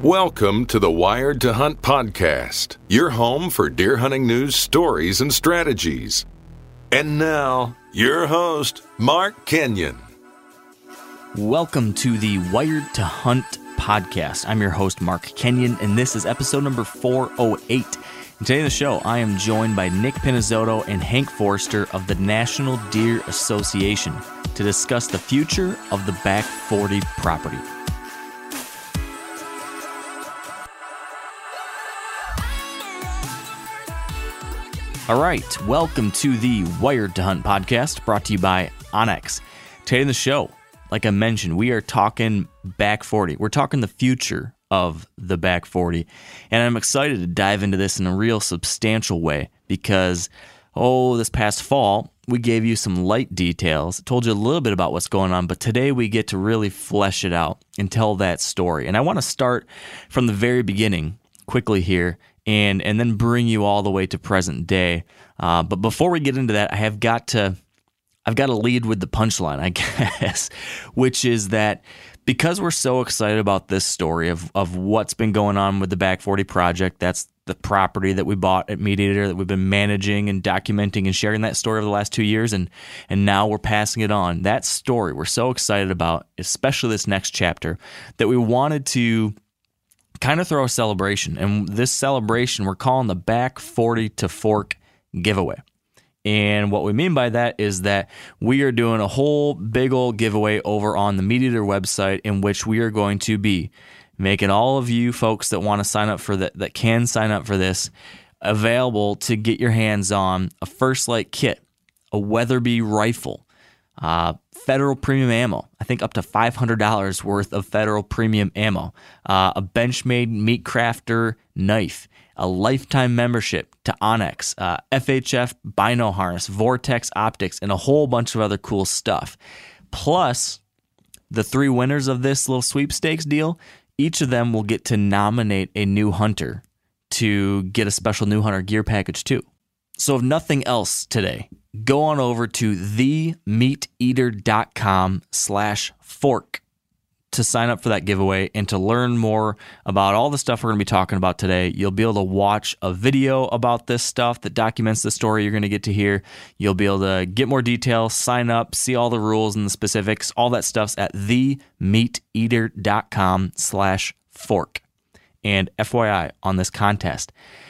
Welcome to the Wired to Hunt podcast, your home for deer hunting news, stories, and strategies. And now, your host, Mark Kenyon. Welcome to the Wired to Hunt podcast. I'm your host, Mark Kenyon, and this is episode number 408. And today on the show, I am joined by Nick Pinizzotto and Hank Forster of the National Deer Association to discuss the future of the Back 40 property. All right, welcome to the Wired to Hunt podcast, brought to you by onX. Today on the show, like I mentioned, we are talking Back 40. We're talking the future of the Back 40, and I'm excited to dive into this in a real substantial way because, this past fall, we gave you some light details, told you a little bit about what's going on, but today we get to really flesh it out and tell that story. And I want to start from the very beginning quickly here and then bring you all the way to present day. But before we get into that, I've got to lead with the punchline, I guess, which is that because we're so excited about this story of what's been going on with the Back 40 project, that's the property that we bought at MeatEater that we've been managing and documenting and sharing that story over the last 2 years, and now we're passing it on. That story we're so excited about, especially this next chapter, that we wanted to kind of throw a celebration. And this celebration we're calling the Back 40 to Fork giveaway. And what we mean by that is that we are doing a whole big old giveaway over on the MeatEater website in which we are going to be making all of you folks that want to sign up for that can sign up for this, available to get your hands on a First Light kit, a Weatherby rifle, Federal Premium ammo, I think up to $500 worth of Federal Premium ammo, a Benchmade Meat Crafter knife, a lifetime membership to onX, FHF Bino Harness, Vortex Optics, and a whole bunch of other cool stuff. Plus, the three winners of this little sweepstakes deal, each of them will get to nominate a new hunter to get a special new hunter gear package too. So if nothing else today, go on over to themeateater.com/fork to sign up for that giveaway and to learn more about all the stuff we're going to be talking about today. You'll be able to watch a video about this stuff that documents the story you're going to get to hear. You'll be able to get more details, sign up, see all the rules and the specifics. All that stuff's at themeateater.com/fork. And FYI on this contest,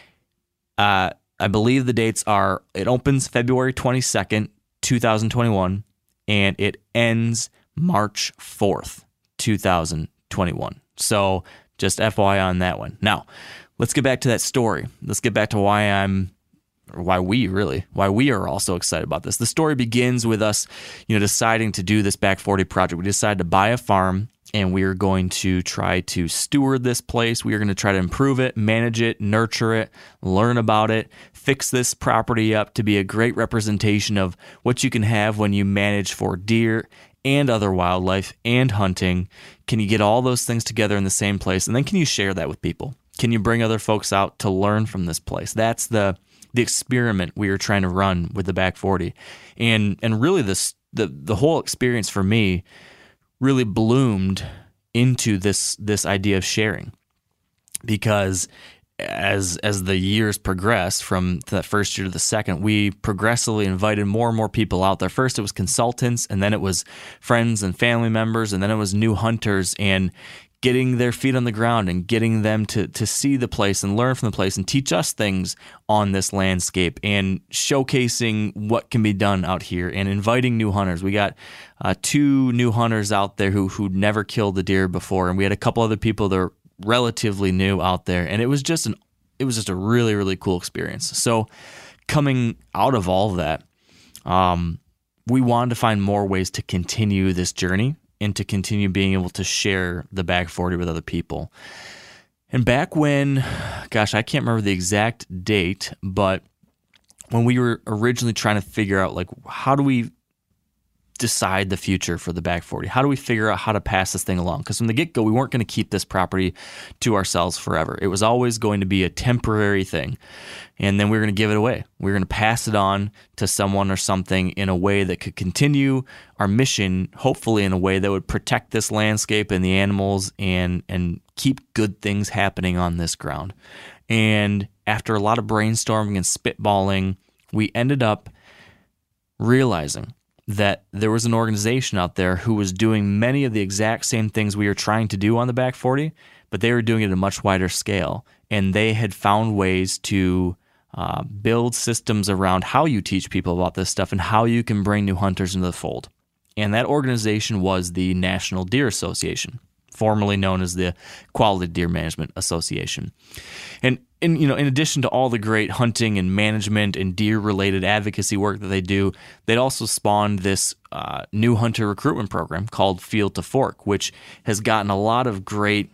I believe the dates are, it opens February 22nd, 2021, and it ends March 4th, 2021. So just FYI on that one. Now, let's get back to that story. Let's get back to why we are all so excited about this. The story begins with us, deciding to do this Back 40 project. We decided to buy a farm, and we are going to try to steward this place. We are going to try to improve it, manage it, nurture it, learn about it, fix this property up to be a great representation of what you can have when you manage for deer and other wildlife and hunting. Can you get all those things together in the same place? And then can you share that with people? Can you bring other folks out to learn from this place? That's the experiment we are trying to run with the Back 40. And really the whole experience for me really bloomed into this idea of sharing, because as the years progressed from that first year to the second, we progressively invited more and more people out there. First it was consultants, and then it was friends and family members, and then it was new hunters, and getting their feet on the ground and getting them to see the place and learn from the place and teach us things on this landscape and showcasing what can be done out here and inviting new hunters. We got 2 new hunters out there who'd never killed a deer before, and we had a couple other people that are relatively new out there, and it was just a really, really cool experience. So coming out of all of that, we wanted to find more ways to continue this journey and to continue being able to share the Back 40 with other people. And back when, I can't remember the exact date, but when we were originally trying to figure out, how do we decide the future for the back 40? How do we figure out how to pass this thing along? Because from the get-go, we weren't going to keep this property to ourselves forever. It was always going to be a temporary thing, and then we were going to give it away. We were going to pass it on to someone or something in a way that could continue our mission, hopefully in a way that would protect this landscape and the animals and keep good things happening on this ground. And after a lot of brainstorming and spitballing, we ended up realizing that there was an organization out there who was doing many of the exact same things we were trying to do on the back 40, but they were doing it at a much wider scale. And they had found ways to build systems around how you teach people about this stuff and how you can bring new hunters into the fold. And that organization was the National Deer Association, formerly known as the Quality Deer Management Association. And in addition to all the great hunting and management and deer-related advocacy work that they do, they'd also spawned this new hunter recruitment program called Field to Fork, which has gotten a lot of great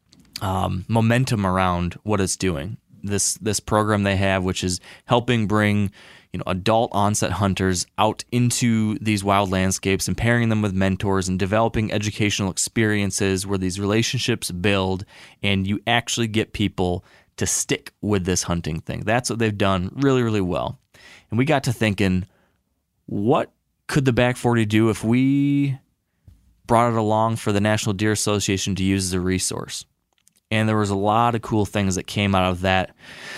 momentum around what it's doing. This program they have, which is helping bring adult onset hunters out into these wild landscapes and pairing them with mentors and developing educational experiences where these relationships build and you actually get people to stick with this hunting thing. That's what they've done really, really well. And we got to thinking, what could the back 40 do if we brought it along for the National Deer Association to use as a resource? And there was a lot of cool things that came out of that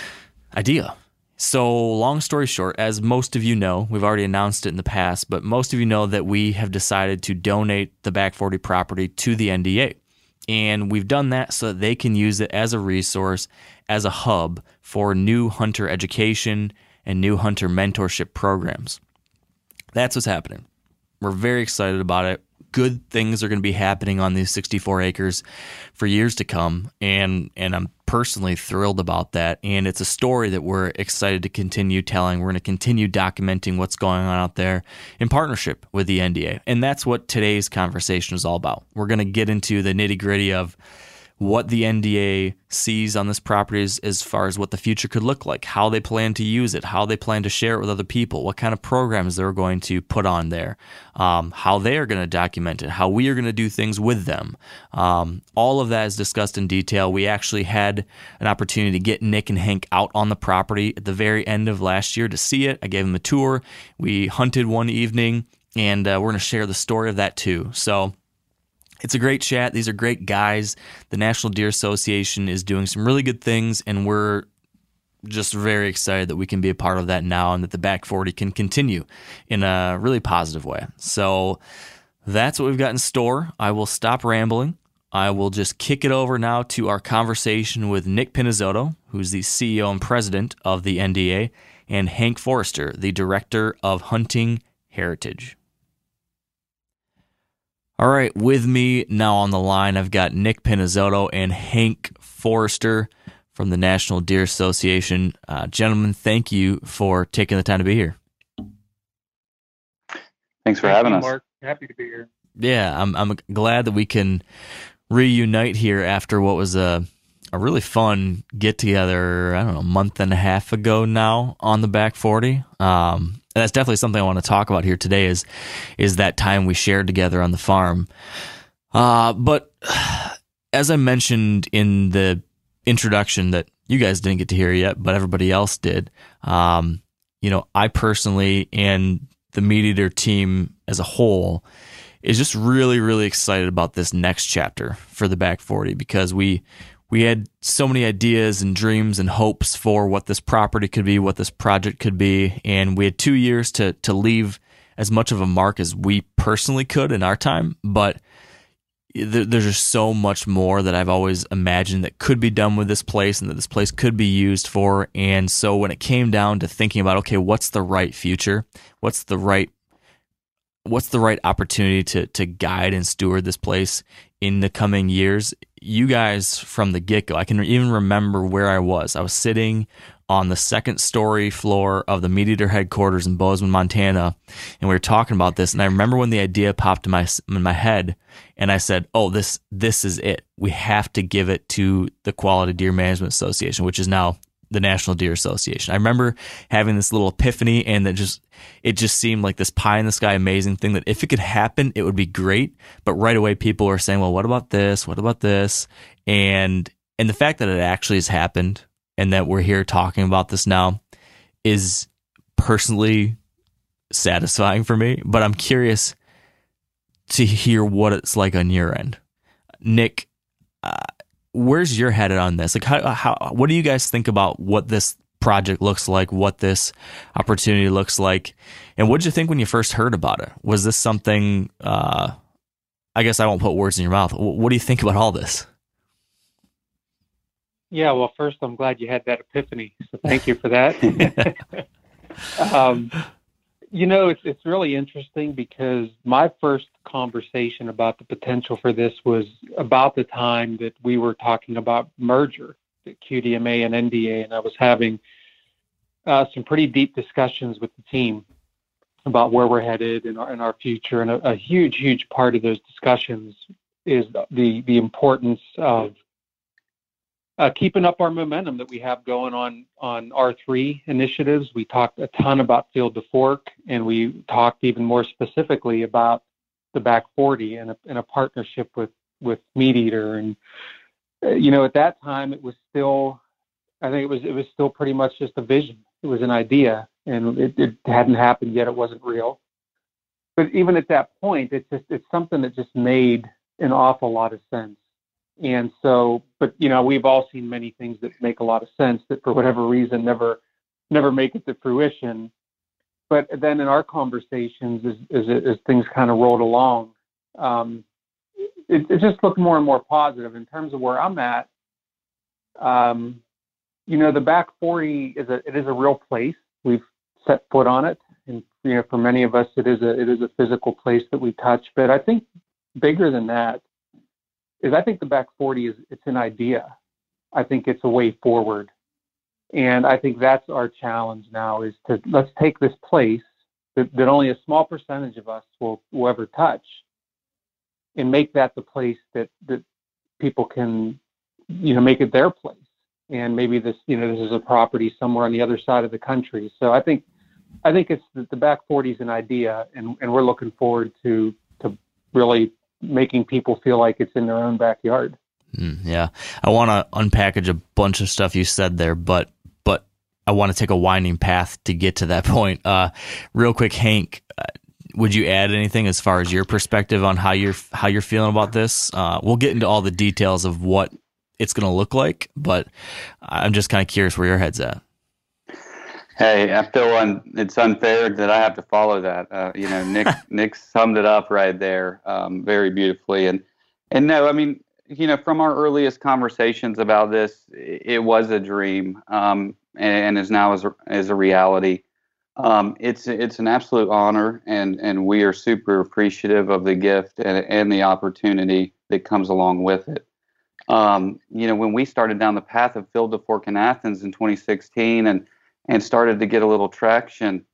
idea. So long story short, as most of you know, we've already announced it in the past, but most of you know that we have decided to donate the back 40 property to the NDA. And we've done that so that they can use it as a resource, as a hub for new hunter education and new hunter mentorship programs. That's what's happening. We're very excited about it. Good things are going to be happening on these 64 acres for years to come, and I'm personally thrilled about that. And it's a story that we're excited to continue telling. We're going to continue documenting what's going on out there in partnership with the NDA, and that's what today's conversation is all about. We're going to get into the nitty-gritty of what the NDA sees on this property as far as what the future could look like, how they plan to use it, how they plan to share it with other people, what kind of programs they're going to put on there, how they are going to document it, how we are going to do things with them. All of that is discussed in detail. We actually had an opportunity to get Nick and Hank out on the property at the very end of last year to see it. I gave them a tour. We hunted one evening, and we're going to share the story of that too. So it's a great chat. These are great guys. The National Deer Association is doing some really good things, and we're just very excited that we can be a part of that now and that the back 40 can continue in a really positive way. So that's what we've got in store. I will stop rambling. I will just kick it over now to our conversation with Nick Pinizzotto, who's the CEO and president of the NDA, and Hank Forrester, the director of Hunting Heritage. All right, with me now on the line, I've got Nick Pinizzotto and Hank Forrester from the National Deer Association. Gentlemen, thank you for taking the time to be here. Thanks for having us. Mark, happy to be here. Yeah, I'm glad that we can reunite here after what was a really fun get-together, I don't know, a month and a half ago now on the back 40. And that's definitely something I want to talk about here today is that time we shared together on the farm. But as I mentioned in the introduction that you guys didn't get to hear yet, but everybody else did, I personally and the Meat Eater team as a whole is just really, really excited about this next chapter for the back 40 because we had so many ideas and dreams and hopes for what this property could be, what this project could be, and we had 2 years to leave as much of a mark as we personally could in our time, but there's just so much more that I've always imagined that could be done with this place and that this place could be used for, and so when it came down to thinking about, okay, what's the right future? What's the right opportunity to guide and steward this place in the coming years? You guys from the get-go, I can even remember where I was. I was sitting on the second story floor of the Meat Eater headquarters in Bozeman, Montana, and we were talking about this, and I remember when the idea popped in my head, and I said, oh, this is it. We have to give it to the Quality Deer Management Association, which is now the National Deer Association. I remember having this little epiphany, and it just seemed like this pie in the sky amazing thing that if it could happen, it would be great. But right away, people were saying, well, what about this? What about this? And the fact that it actually has happened and that we're here talking about this now is personally satisfying for me. But I'm curious to hear what it's like on your end. Nick, where's your head on this? Like, what do you guys think about what this project looks like, what this opportunity looks like, and what did you think when you first heard about it? Was this something? I guess I won't put words in your mouth. What do you think about all this? Yeah, well, first, I'm glad you had that epiphany, so thank you for that. It's really interesting because my first conversation about the potential for this was about the time that we were talking about merger, the QDMA and NDA, and I was having some pretty deep discussions with the team about where we're headed in our future, and a huge part of those discussions is the importance of keeping up our momentum that we have going on R3 initiatives. We talked a ton about Field to Fork, and we talked even more specifically about the Back 40 and a partnership with Meat Eater. And at that time, it was still, I think it was still pretty much just a vision. It was an idea, and it hadn't happened yet. It wasn't real. But even at that point, it's something that just made an awful lot of sense. And so, but we've all seen many things that make a lot of sense that for whatever reason never make it to fruition. But then in our conversations, as things kind of rolled along, it just looked more and more positive in terms of where I'm at. The Back 40 is a real place. We've set foot on it, and for many of us, it is a physical place that we touch. But I think bigger than that is I think the Back 40 it's an idea. I think it's a way forward. And I think that's our challenge now is let's take this place that only a small percentage of us will ever touch and make that the place that people can, make it their place. And maybe this is a property somewhere on the other side of the country. So I think it's the Back 40 is an idea, and we're looking forward to really making people feel like it's in their own backyard. Yeah. I want to unpackage a bunch of stuff you said there, but I want to take a winding path to get to that point. Real quick, Hank, would you add anything as far as your perspective on how you're feeling about this? We'll get into all the details of what it's going to look like, but I'm just kind of curious where your head's at. Hey, I feel it's unfair that I have to follow that. Nick summed it up right there very beautifully. And no, I mean, from our earliest conversations about this, it was a dream and is now as a reality. It's an absolute honor, and we are super appreciative of the gift and the opportunity that comes along with it. When we started down the path of Field to Fork in Athens in 2016 and started to get a little traction,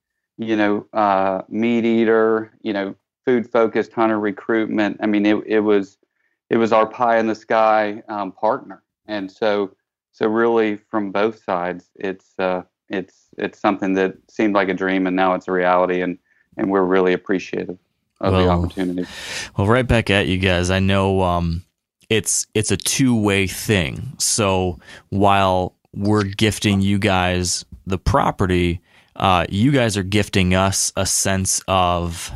Meat Eater, food-focused hunter recruitment. I mean, it was our pie in the sky partner, and so really from both sides, it's something that seemed like a dream, and now it's a reality, and we're really appreciative of the opportunity. Well, right back at you guys. I know it's a two-way thing. So while we're gifting you guys the property, you guys are gifting us a sense of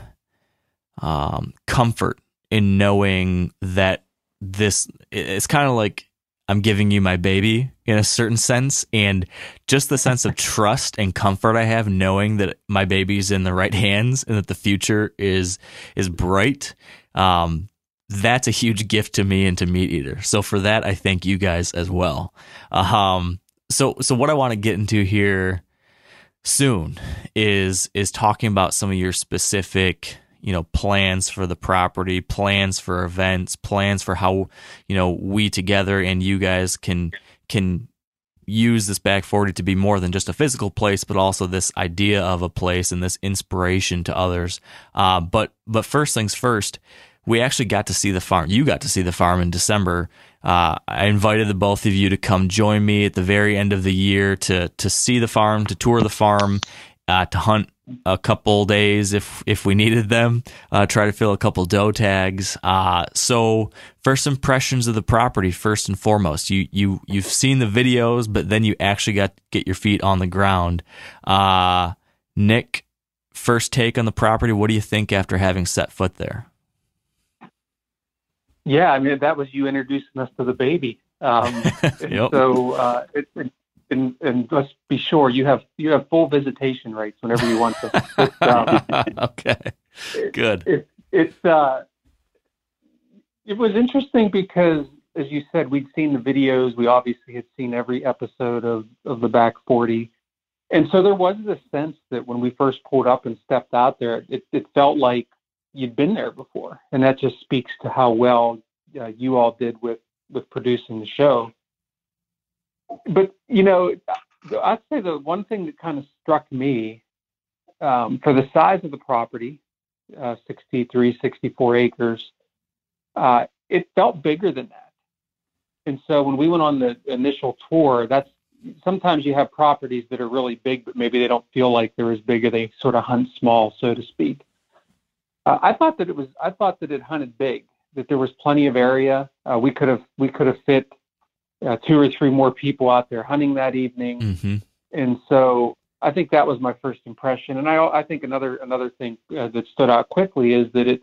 comfort in knowing that it's kind of like I'm giving you my baby in a certain sense, and just the sense of trust and comfort I have knowing that my baby's in the right hands and that the future is bright. That's a huge gift to me and to Meat Eater. So for that, I thank you guys as well. So what I want to get into here soon is talking about some of your specific, plans for the property, plans for events, plans for how, we together and you guys can use this Back 40 to be more than just a physical place, but also this idea of a place and this inspiration to others. But first things first, we actually got to see the farm. You got to see the farm in December. I invited the both of you to come join me at the very end of the year to see the farm, to tour the farm, to hunt a couple days if we needed them, try to fill a couple doe tags. So first impressions of the property, first and foremost, you've seen the videos, but then you actually got to get your feet on the ground. Nick, first take on the property. What do you think after having set foot there? Yeah, I mean, that was you introducing us to the baby. Yep. So and let's be sure you have full visitation rights whenever you want to. Okay, good. It was interesting because, as you said, we'd seen the videos. We obviously had seen every episode of the Back 40. And so there was this sense that when we first pulled up and stepped out there, it felt like you'd been there before. And that just speaks to how well you all did with producing the show. But, I'd say the one thing that kind of struck me, for the size of the property, 63, 64 acres, it felt bigger than that. And so when we went on the initial tour, sometimes you have properties that are really big, but maybe they don't feel like they're as big, or they sort of hunt small, so to speak. I thought that it hunted big, that there was plenty of area. We could have fit 2 or 3 more people out there hunting that evening. Mm-hmm. And so I think that was my first impression. And I think another thing that stood out quickly is that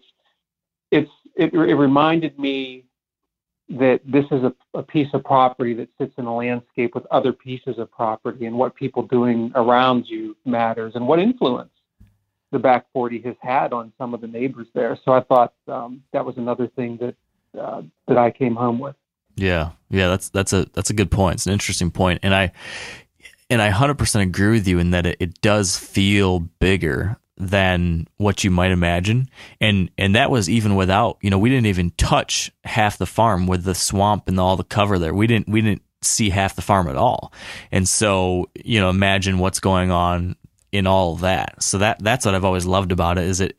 it reminded me that this is a piece of property that sits in a landscape with other pieces of property, and what people doing around you matters, and what influence the Back 40 has had on some of the neighbors there. So I thought that was another thing that I came home with. Yeah, that's a good point. It's an interesting point, and I 100% agree with you in that it does feel bigger than what you might imagine, and that was even without, we didn't even touch half the farm with the swamp and all the cover there. We didn't see half the farm at all, and so imagine what's going on in all of that. So that's what I've always loved about it.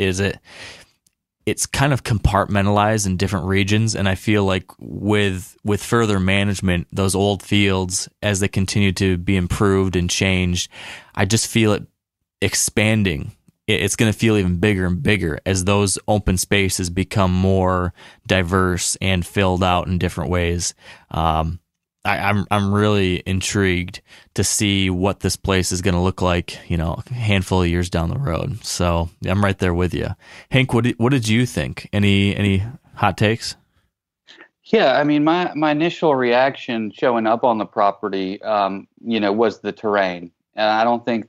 It's kind of compartmentalized in different regions, and I feel like with further management, those old fields, as they continue to be improved and changed, I just feel it expanding. It's going to feel even bigger and bigger as those open spaces become more diverse and filled out in different ways. I'm really intrigued to see what this place is going to look like, a handful of years down the road. So I'm right there with you. Hank, what did you think? Any hot takes? Yeah, I mean, my initial reaction showing up on the property, was the terrain. And I don't think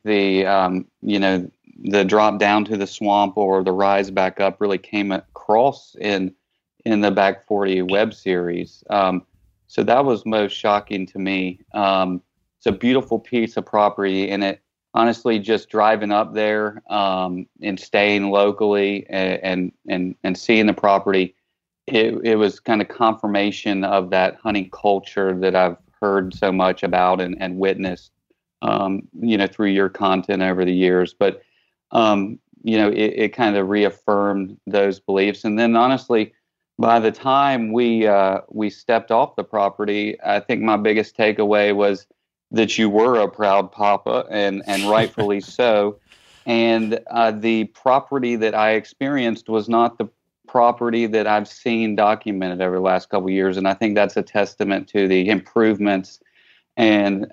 the drop down to the swamp or the rise back up really came across in the Back 40 web series. So that was most shocking to me. It's a beautiful piece of property, and it honestly, just driving up there and staying locally and seeing the property, it was kind of confirmation of that hunting culture that I've heard so much about and witnessed, through your content over the years. But it kind of reaffirmed those beliefs. And then honestly, by the time we stepped off the property, I think my biggest takeaway was that you were a proud papa, and rightfully so. And the property that I experienced was not the property that I've seen documented over the last couple of years. And I think that's a testament to the improvements and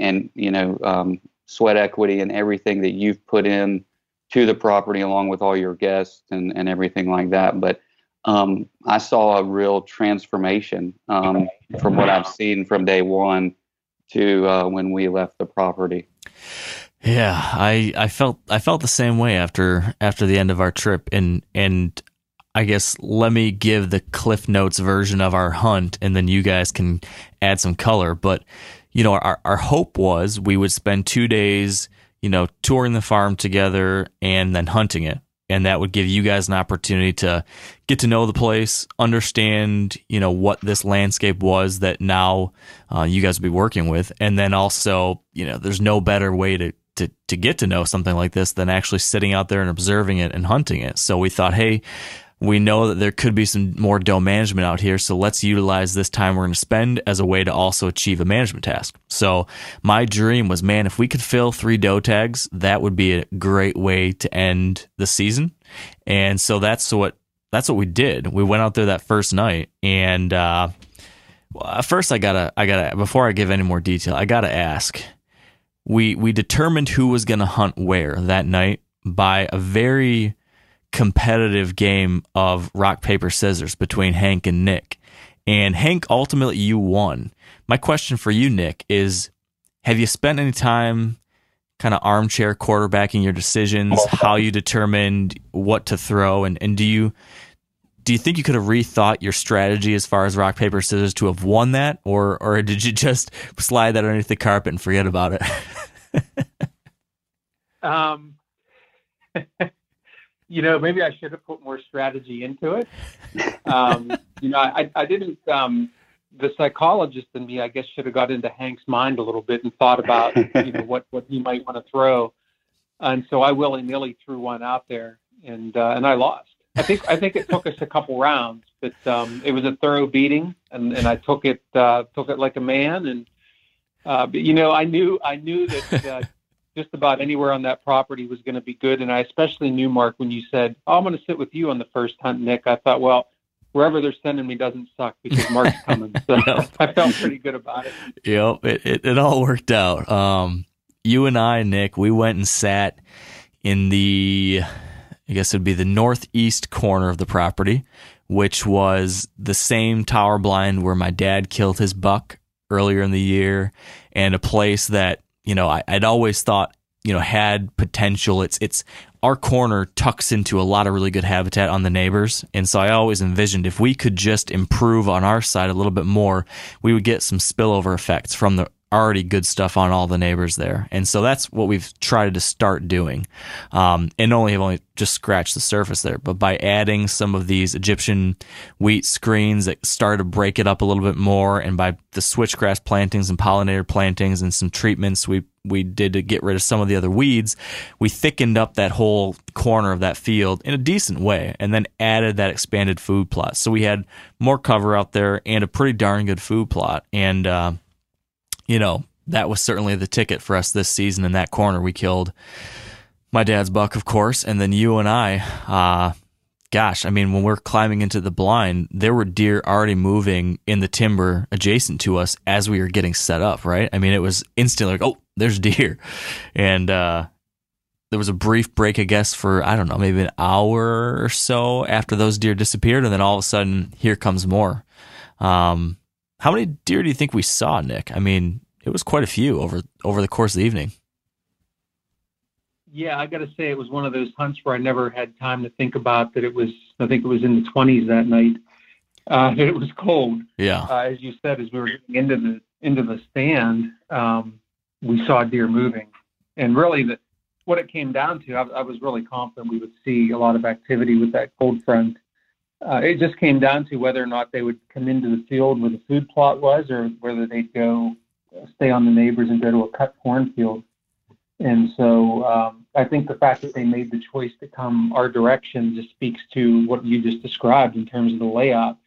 sweat equity and everything that you've put in to the property, along with all your guests and everything like that. But I saw a real transformation from what I've seen from day one to when we left the property. Yeah, I felt the same way after the end of our trip, and I guess let me give the Cliff Notes version of our hunt, and then you guys can add some color. But our hope was we would spend 2 days, touring the farm together and then hunting it. And that would give you guys an opportunity to get to know the place, understand, what this landscape was that now you guys will be working with. And then also, there's no better way to get to know something like this than actually sitting out there and observing it and hunting it. So we thought, hey, we know that there could be some more doe management out here, so let's utilize this time we're going to spend as a way to also achieve a management task. So my dream was, man, if we could fill 3 doe tags, that would be a great way to end the season. And so that's what we did. We went out there that first night, and first I gotta before I give any more detail, I gotta ask. We determined who was going to hunt where that night by a very competitive game of rock, paper, scissors between Hank and Nick. And Hank, ultimately you won. My question for you, Nick, is have you spent any time kind of armchair quarterbacking your decisions, how you determined what to throw, and do you think you could have rethought your strategy as far as rock, paper, scissors to have won that, or did you just slide that underneath the carpet and forget about it? Maybe I should have put more strategy into it. I didn't. The psychologist in me, I guess, should have got into Hank's mind a little bit and thought about, what he might want to throw. And so I willy-nilly threw one out there, and I lost. I think it took us a couple rounds, but it was a thorough beating, and I took it like a man. And but I knew that just about anywhere on that property was going to be good. And I especially knew, Mark, when you said, "Oh, I'm going to sit with you on the first hunt, Nick," I thought, well, wherever they're sending me doesn't suck because Mark's coming. So I felt pretty good about it. Yep, it all worked out. You and I, Nick, we went and sat in I guess it'd be the northeast corner of the property, which was the same tower blind where my dad killed his buck earlier in the year, and a place that, I'd always thought, had potential. It's our corner tucks into a lot of really good habitat on the neighbors. And so I always envisioned if we could just improve on our side a little bit more, we would get some spillover effects from the already good stuff on all the neighbors there. And so that's what we've tried to start doing. And have only just scratched the surface there. But by adding some of these Egyptian wheat screens that started to break it up a little bit more, and by the switchgrass plantings and pollinator plantings and some treatments we did to get rid of some of the other weeds, we thickened up that whole corner of that field in a decent way, and then added that expanded food plot. So we had more cover out there and a pretty darn good food plot. And, that was certainly the ticket for us this season. In that corner, we killed my dad's buck, of course, and then you and I, when we're climbing into the blind, there were deer already moving in the timber adjacent to us as we were getting set up, right? I mean, it was instantly like, oh, there's deer. And there was a brief break, I guess, for, I don't know, maybe an hour or so after those deer disappeared, and then all of a sudden, here comes more. How many deer do you think we saw, Nick? I mean, it was quite a few over the course of the evening. Yeah, I got to say it was one of those hunts where I never had time to think about that. I think it was in the 20s that night. It was cold. Yeah. As you said, as we were getting into the stand, we saw deer moving, and really what it came down to, I was really confident we would see a lot of activity with that cold front. It just came down to whether or not they would come into the field where the food plot was, or whether they'd go stay on the neighbors and go to a cut cornfield. And so I think the fact that they made the choice to come our direction just speaks to what you just described in terms of the layout.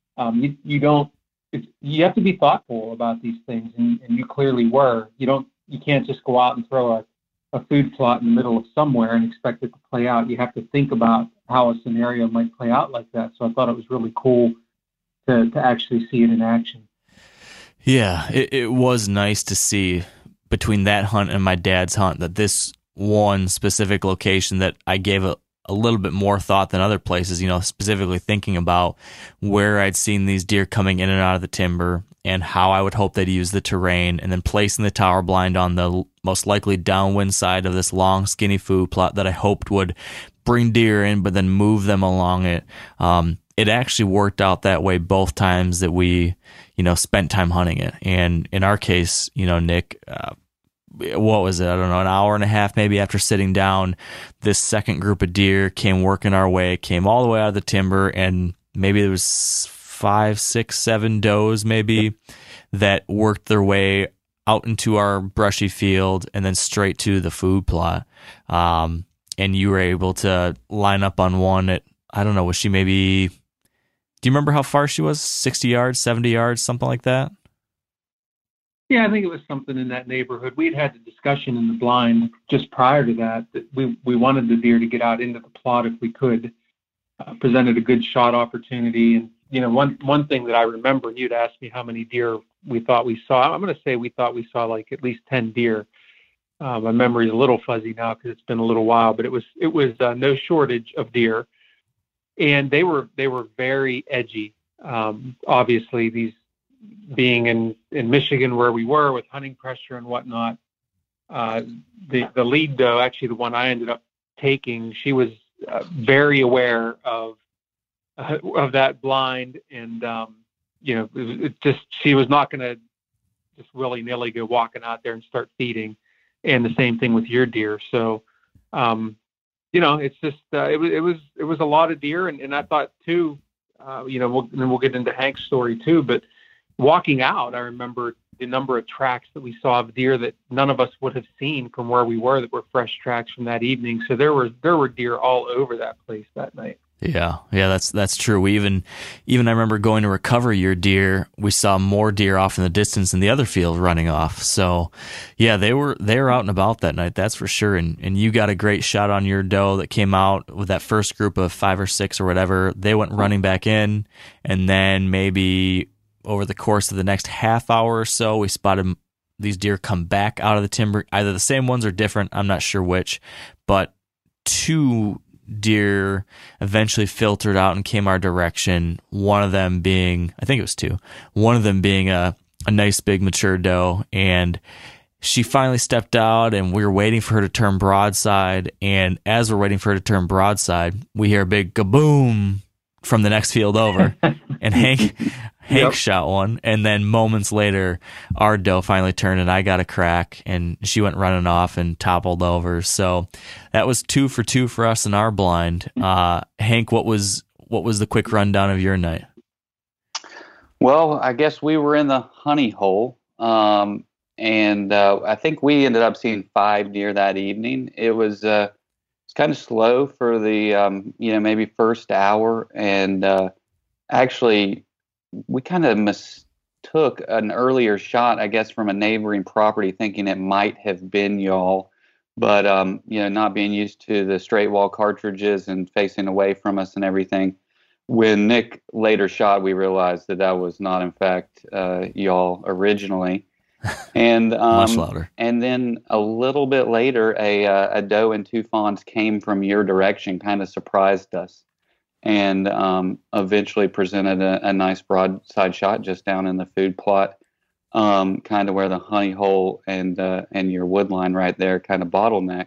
You have to be thoughtful about these things, and you clearly were. You can't just go out and throw a food plot in the middle of somewhere and expect it to play out. You have to think about how a scenario might play out like that. So I thought it was really cool to actually see it in action. Yeah, it was nice to see between that hunt and my dad's hunt that this one specific location that I gave a little bit more thought than other places, specifically thinking about where I'd seen these deer coming in and out of the timber and how I would hope they'd use the terrain, and then placing the tower blind on the most likely downwind side of this long, skinny food plot that I hoped would bring deer in, but then move them along it. It actually worked out that way both times that we, spent time hunting it. And in our case, Nick, what was it? I don't know, an hour and a half maybe after sitting down, this second group of deer came working our way, came all the way out of the timber, and maybe there was 5, 6, 7 does maybe that worked their way out into our brushy field and then straight to the food plot. And you were able to line up on one at I don't know, was she maybe, do you remember how far she was? 60 yards, 70 yards, something like that? Yeah, I think it was something in that neighborhood. We'd had the discussion in the blind just prior to that we wanted the deer to get out into the plot if we could. Presented a good shot opportunity. And, one thing that I remember, you'd asked me how many deer we thought we saw. I'm going to say we thought we saw like at least 10 deer. My memory is a little fuzzy now because it's been a little while, but it was no shortage of deer. And they were very edgy. Obviously, these being in Michigan where we were with hunting pressure and whatnot, the lead doe, actually the one I ended up taking, she was very aware of that blind, and she was not going to just willy-nilly go walking out there and start feeding. And the same thing with your deer. So, it's just it was a lot of deer, and I thought too, we'll get into Hank's story too, but walking out, I remember the number of tracks that we saw of deer that none of us would have seen from where we were, that were fresh tracks from that evening. So there were deer all over that place that night. Yeah, that's true. We even I remember going to recover your deer. We saw more deer off in the distance in the other field running off. So, yeah, they were out and about that night. That's for sure. And you got a great shot on your doe that came out with that first group of 5 or 6 or whatever. They went running back in, and then maybe over the course of the next half hour or so, we spotted these deer come back out of the timber. Either the same ones or different. I'm not sure which, but 2 deer eventually filtered out and came our direction. One of them being, I think it was 2, one of them being a nice big mature doe. And she finally stepped out, and we were waiting for her to turn broadside. And as we're waiting for her to turn broadside, we hear a big kaboom from the next field over. And Hank Yep. shot one, and then moments later, our doe finally turned, and I got a crack, and she went running off and toppled over. So that was 2 for 2 for us in our blind. Hank, what was the quick rundown of your night? Well, I guess we were in the honey hole, and I think we ended up seeing 5 deer that evening. It was it's kind of slow for the maybe first hour, and actually we kind of mistook an earlier shot, I guess, from a neighboring property, thinking it might have been y'all, but not being used to the straight wall cartridges and facing away from us and everything. When Nick later shot, we realized that was not, in fact, y'all originally. And Much louder. And then a little bit later, a doe and 2 fawns came from your direction, kind of surprised us, and eventually presented a nice broadside shot just down in the food plot, kind of where the honey hole and your wood line right there kind of bottleneck.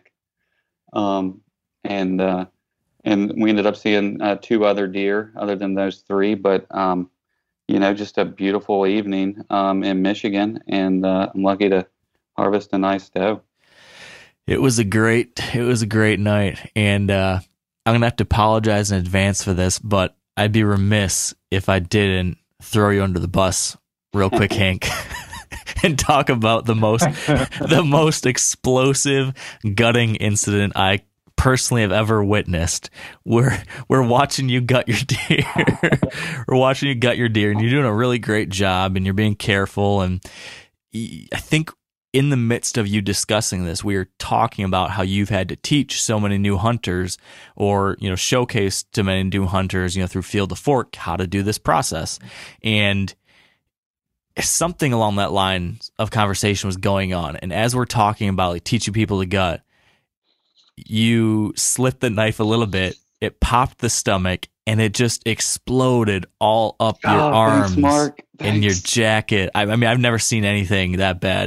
And we ended up seeing 2 other deer other than those 3, but just a beautiful evening in Michigan, and I'm lucky to harvest a nice doe. It was a great night, and I'm going to have to apologize in advance for this, but I'd be remiss if I didn't throw you under the bus real quick, Hank, and talk about the most explosive gutting incident I personally have ever witnessed. We're watching you gut your deer. We're watching you gut your deer, and you're doing a really great job, and you're being careful. And I think in the midst of you discussing this, we are talking about how you've had to teach so many new hunters, or showcase to many new hunters, through Field to Fork, how to do this process. And something along that line of conversation was going on. And as we're talking about teaching people to gut, you slit the knife a little bit, it popped the stomach, and it just exploded all up your arms, thanks, Mark. And your jacket. I mean, I've never seen anything that bad.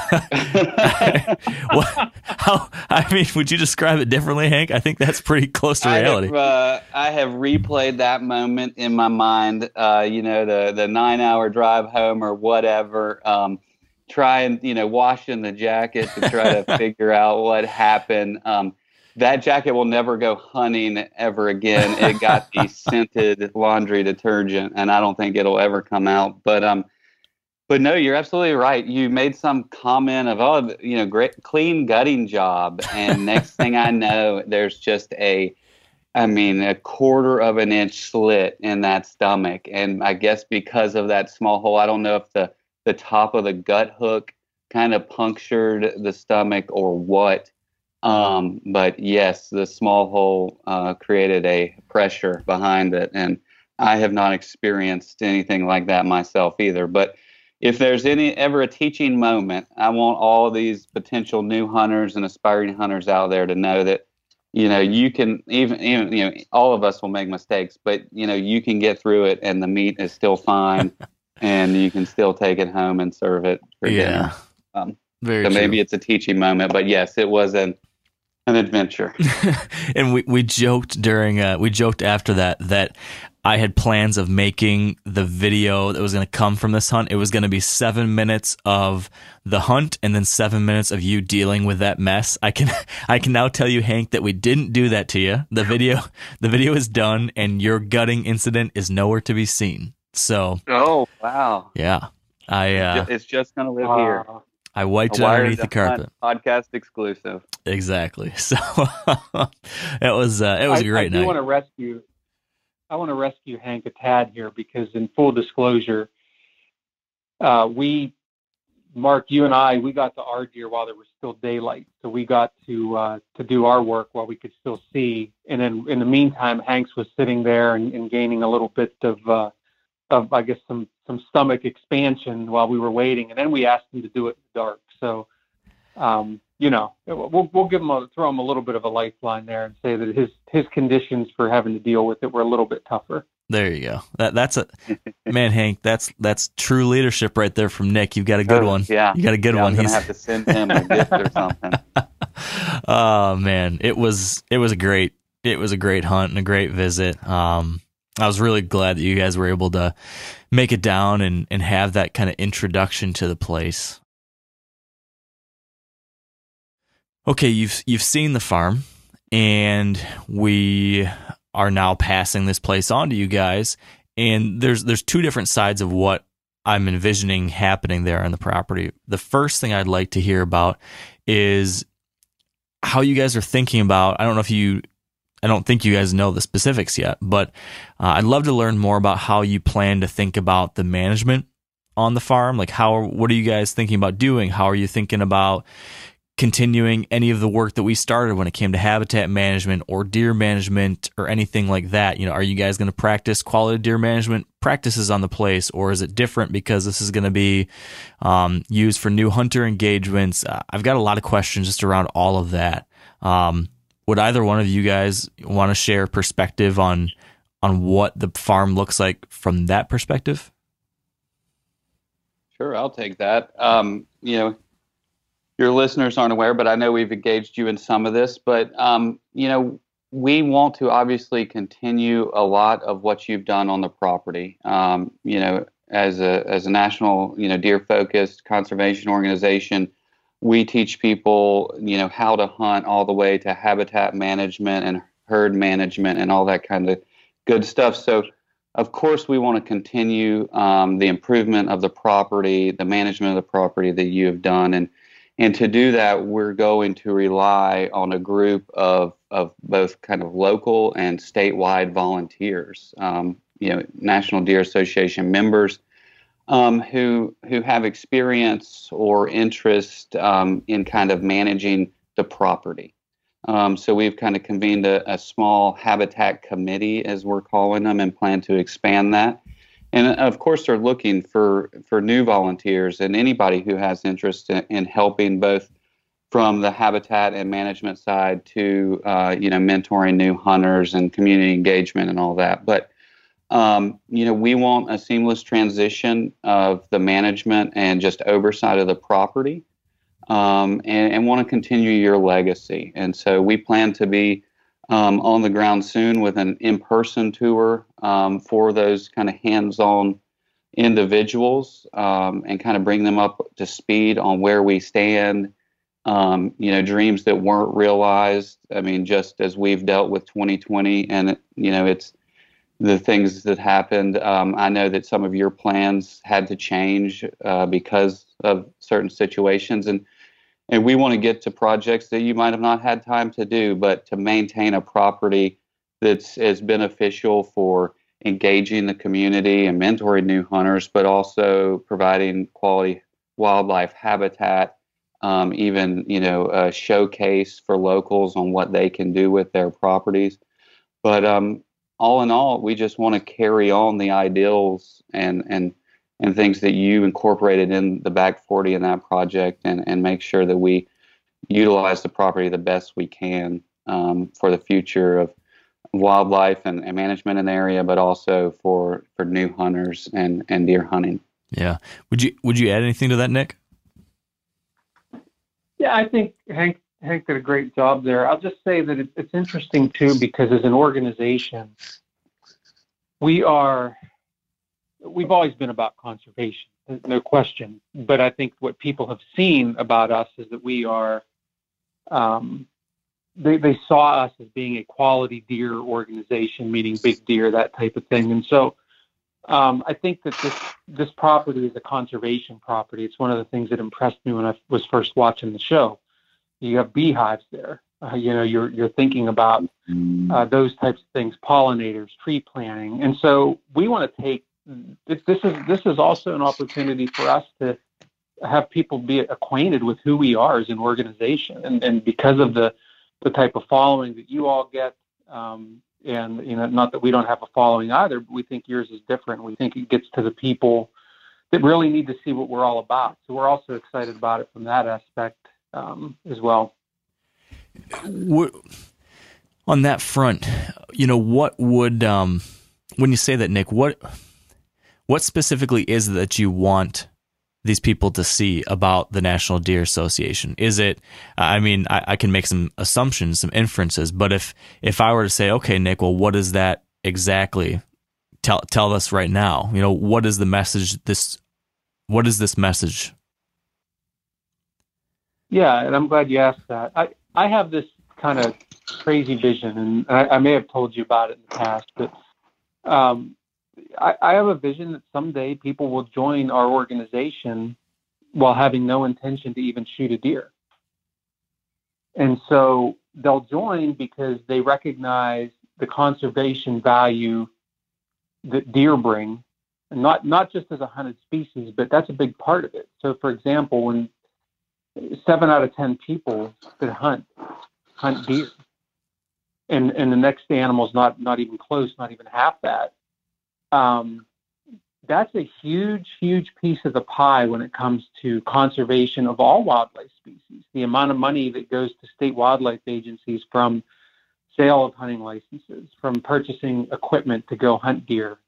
Would you describe it differently, Hank? I think that's pretty close to reality. I have replayed that moment in my mind, the 9-hour drive home or whatever, trying, washing the jacket to try to figure out what happened. That jacket will never go hunting ever again. It got the scented laundry detergent, and I don't think it'll ever come out. But no, you're absolutely right. You made some comment of, great, clean gutting job. And next thing I know, there's just a I mean, a quarter of an inch slit in that stomach. And I guess because of that small hole, I don't know if the top of the gut hook kind of punctured the stomach or what. But yes, the small hole created a pressure behind it. And I have not experienced anything like that myself either. But if there's ever a teaching moment, I want all these potential new hunters and aspiring hunters out there to know that, you can even all of us will make mistakes, but you can get through it and the meat is still fine and you can still take it home and serve it for dinner. Very so true. Maybe it's a teaching moment, but yes, it was an adventure. And we joked after that I had plans of making the video that was going to come from this hunt. It was going to be 7 minutes of the hunt and then 7 minutes of you dealing with that mess. I can now tell you, Hank, that we didn't do that to you. The video is done and your gutting incident is nowhere to be seen. So, oh wow, yeah, it's just going to live here. I wiped it underneath the carpet. Podcast exclusive. Exactly. So it was a great night. I want to rescue Hank a tad here because, in full disclosure, Mark, you and I, we got to our deer while there was still daylight, so we got to do our work while we could still see. And then, in the meantime, Hank's was sitting there and gaining a little bit of I guess some stomach expansion while we were waiting. And then we asked him to do it in the dark. So, we'll throw him a little bit of a lifeline there and say that his conditions for having to deal with it were a little bit tougher. There you go. That's man, Hank. That's true leadership right there from Nick. You've got a good one. Yeah, you got a good one. I'm gonna have to send him a gift or something. Oh man, it was a great hunt and a great visit. I was really glad that you guys were able to make it down and have that kind of introduction to the place. Okay, you've seen the farm, and we are now passing this place on to you guys. And there's two different sides of what I'm envisioning happening there on the property. The first thing I'd like to hear about is how you guys are thinking about. I don't think you guys know the specifics yet, but I'd love to learn more about how you plan to think about the management on the farm. Like, what are you guys thinking about doing? How are you thinking about continuing any of the work that we started when it came to habitat management or deer management or anything like that? Are you guys going to practice quality deer management practices on the place, or is it different because this is going to be used for new hunter engagements? I've got a lot of questions just around all of that. Would either one of you guys want to share perspective on what the farm looks like from that perspective? Sure, I'll take that. Your listeners aren't aware, but I know we've engaged you in some of this. But we want to obviously continue a lot of what you've done on the property. As a national deer focused conservation organization, we teach people how to hunt all the way to habitat management and herd management and all that kind of good stuff. So, of course, we want to continue the improvement of the property, the management of the property that you have done, and to do that, we're going to rely on a group of both kind of local and statewide volunteers, National Deer Association members who have experience or interest in kind of managing the property. So we've kind of convened a small habitat committee, as we're calling them, and plan to expand that. And of course, they're looking for new volunteers and anybody who has interest in helping both from the habitat and management side to mentoring new hunters and community engagement and all that. But we want a seamless transition of the management and just oversight of the property, and want to continue your legacy. And so we plan to be on the ground soon with an in-person tour for those kind of hands-on individuals, and kind of bring them up to speed on where we stand, dreams that weren't realized. I mean, just as we've dealt with 2020 and, it's the things that happened. I know that some of your plans had to change because of certain situations, and we want to get to projects that you might have not had time to do, but to maintain a property that's as beneficial for engaging the community and mentoring new hunters, but also providing quality wildlife habitat, even, a showcase for locals on what they can do with their properties. But all in all, we just want to carry on the ideals and things that you incorporated in the Back 40 in that project, and make sure that we utilize the property the best we can for the future of wildlife and management in the area, but also for new hunters and deer hunting. Yeah. Would you add anything to that, Nick? Yeah, I think Hank did a great job there. I'll just say that it's interesting too, because as an organization, we've always been about conservation, no question. But I think what people have seen about us is that we are, they saw us as being a quality deer organization, meaning big deer, that type of thing. And so I think that this property is a conservation property. It's one of the things that impressed me when I was first watching the show. You have beehives there. You're thinking about those types of things, pollinators, tree planting. And so we want to take this is also an opportunity for us to have people be acquainted with who we are as an organization. And because of the type of following that you all get, and not that we don't have a following either, but we think yours is different. We think it gets to the people that really need to see what we're all about. So we're also excited about it from that aspect as well. On that front, what would when you say that, Nick, what specifically is it that you want these people to see about the National Deer Association? Is it, I can make some assumptions, some inferences, but if I were to say, okay, Nick, well, what is that exactly? Tell us right now, what is the message? What is this message? Yeah. And I'm glad you asked that. I have this kind of crazy vision, and I may have told you about it in the past, but, I have a vision that someday people will join our organization while having no intention to even shoot a deer. And so they'll join because they recognize the conservation value that deer bring, and not just as a hunted species, but that's a big part of it. So, for example, when 7 out of 10 people that hunt deer, and the next animal's not even close, not even half that. That's a huge, huge piece of the pie when it comes to conservation of all wildlife species. The amount of money that goes to state wildlife agencies from sale of hunting licenses, from purchasing equipment to go hunt deer.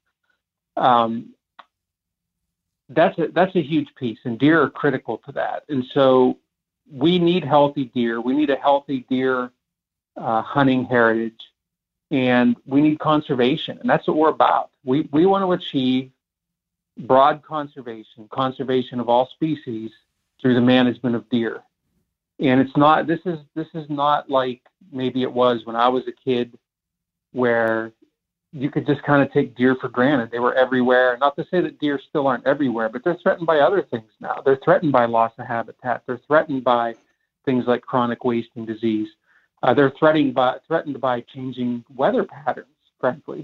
That's a huge piece, and deer are critical to that. And so we need healthy deer. We need a healthy deer hunting heritage. And we need conservation, and that's what we're about. We want to achieve broad conservation of all species through the management of deer. And it's not. This is not like maybe it was when I was a kid, where you could just kind of take deer for granted. They were everywhere. Not to say that deer still aren't everywhere, but they're threatened by other things now. They're threatened by loss of habitat. They're threatened by things like chronic wasting disease. They're threatened by changing weather patterns, frankly.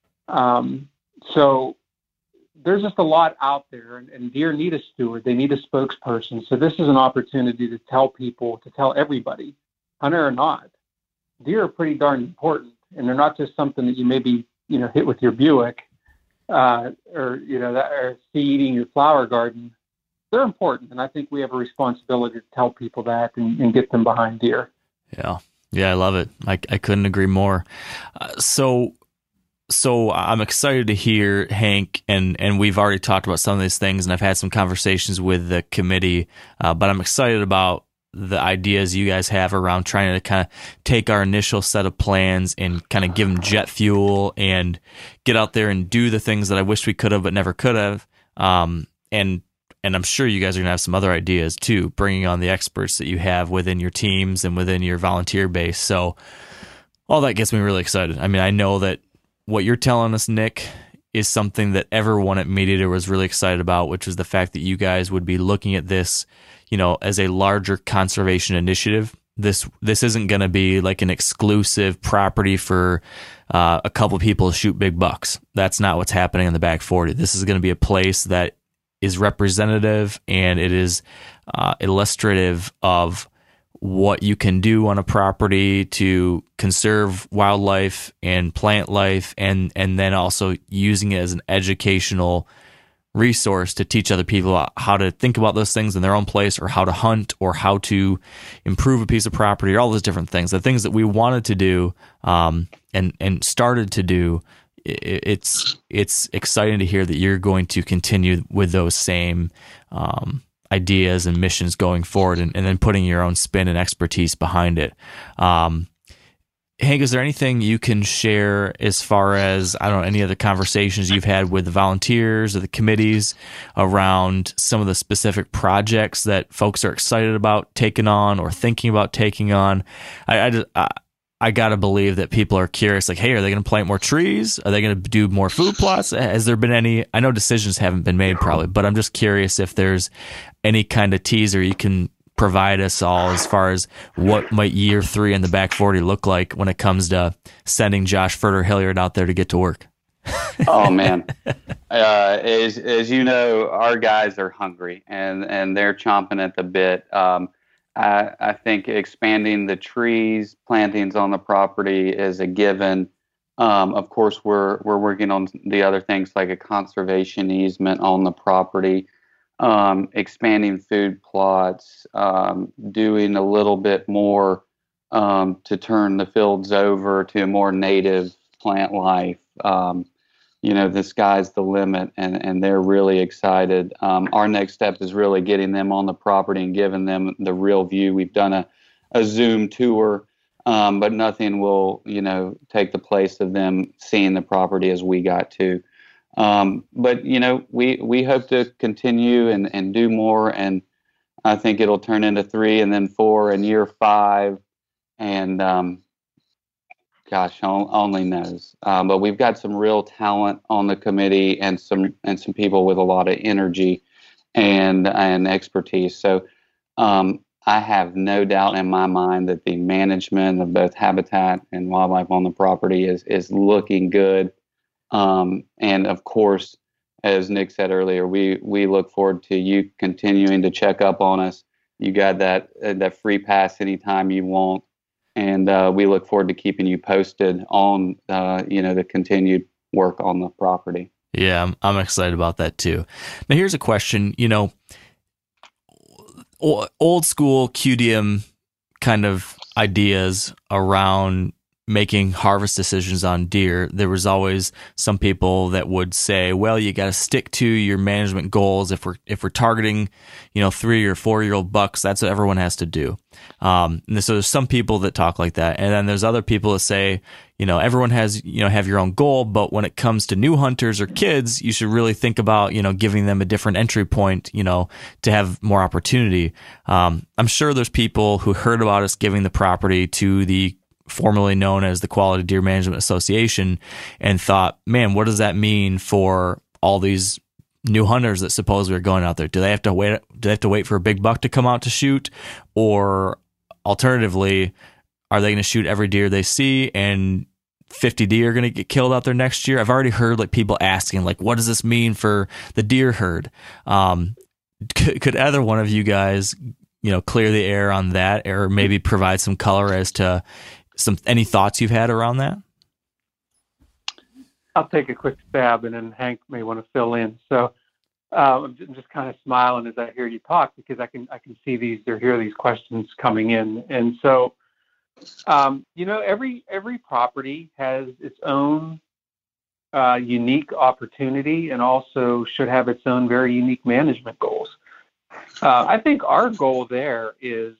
So there's just a lot out there, and deer need a steward. They need a spokesperson. So this is an opportunity to tell people, to tell everybody, hunter or not, deer are pretty darn important, and they're not just something that you maybe hit with your Buick, or see eating your flower garden. They're important, and I think we have a responsibility to tell people that and get them behind deer. Yeah, I love it. I couldn't agree more. So I'm excited to hear, Hank, and we've already talked about some of these things, and I've had some conversations with the committee, but I'm excited about the ideas you guys have around trying to kind of take our initial set of plans and kind of give them jet fuel and get out there and do the things that I wish we could have but never could have. And I'm sure you guys are going to have some other ideas too, bringing on the experts that you have within your teams and within your volunteer base. So all that gets me really excited. I know that what you're telling us, Nick, is something that everyone at MeatEater was really excited about, which was the fact that you guys would be looking at this, as a larger conservation initiative this isn't going to be like an exclusive property for a couple people to shoot big bucks. That's not what's happening in the back 40. This is going to be a place that is representative, and it is illustrative of what you can do on a property to conserve wildlife and plant life, and then also using it as an educational resource to teach other people how to think about those things in their own place, or how to hunt, or how to improve a piece of property, or all those different things. The things that we wanted to do and started to do. It's exciting to hear that you're going to continue with those same ideas and missions going forward, and then putting your own spin and expertise behind it. Hank, is there anything you can share as far as, I don't know, any of the conversations you've had with the volunteers or the committees around some of the specific projects that folks are excited about taking on or thinking about taking on? I got to believe that people are curious, like, hey, are they going to plant more trees? Are they going to do more food plots? Has there been any, I know decisions haven't been made probably, but I'm just curious if there's any kind of teaser you can provide us all as far as what might year 3 in the back 40 look like when it comes to sending Josh Furter Hilliard out there to get to work. Oh man. As you know, our guys are hungry and they're chomping at the bit. I think expanding the trees, plantings on the property is a given. Of course, we're working on the other things like a conservation easement on the property, expanding food plots, doing a little bit more to turn the fields over to a more native plant life. The sky's the limit, and they're really excited. Our next step is really getting them on the property and giving them the real view. We've done a Zoom tour, but nothing will, take the place of them seeing the property as we got to. But we hope to continue and do more, and I think it'll turn into 3 and then 4 and year 5, and gosh, only knows. But we've got some real talent on the committee, and some people with a lot of energy and expertise. So I have no doubt in my mind that the management of both habitat and wildlife on the property is looking good. And of course, as Nick said earlier, we look forward to you continuing to check up on us. You got that free pass anytime you want. And we look forward to keeping you posted on, the continued work on the property. Yeah, I'm excited about that too. Now, here's a question. Old school QDM kind of ideas around making harvest decisions on deer. There was always some people that would say, well, you got to stick to your management goals. If we're targeting, 3 or 4 year old bucks, that's what everyone has to do. And so there's some people that talk like that. And then there's other people that say, everyone has, have your own goal, but when it comes to new hunters or kids, you should really think about, giving them a different entry point, to have more opportunity. I'm sure there's people who heard about us giving the property to the formerly known as the Quality Deer Management Association and thought, man, what does that mean for all these new hunters that supposedly are going out there? Do they have to wait for a big buck to come out to shoot? Or alternatively, are they going to shoot every deer they see and 50 deer are going to get killed out there next year? I've already heard people asking, what does this mean for the deer herd? Could either one of you guys, clear the air on that, or maybe provide some color as to any thoughts you've had around that? I'll take a quick stab, and then Hank may want to fill in. So I'm just kind of smiling as I hear you talk, because I can see hear these questions coming in. And so, every property has its own unique opportunity, and also should have its own very unique management goals. I think our goal there is,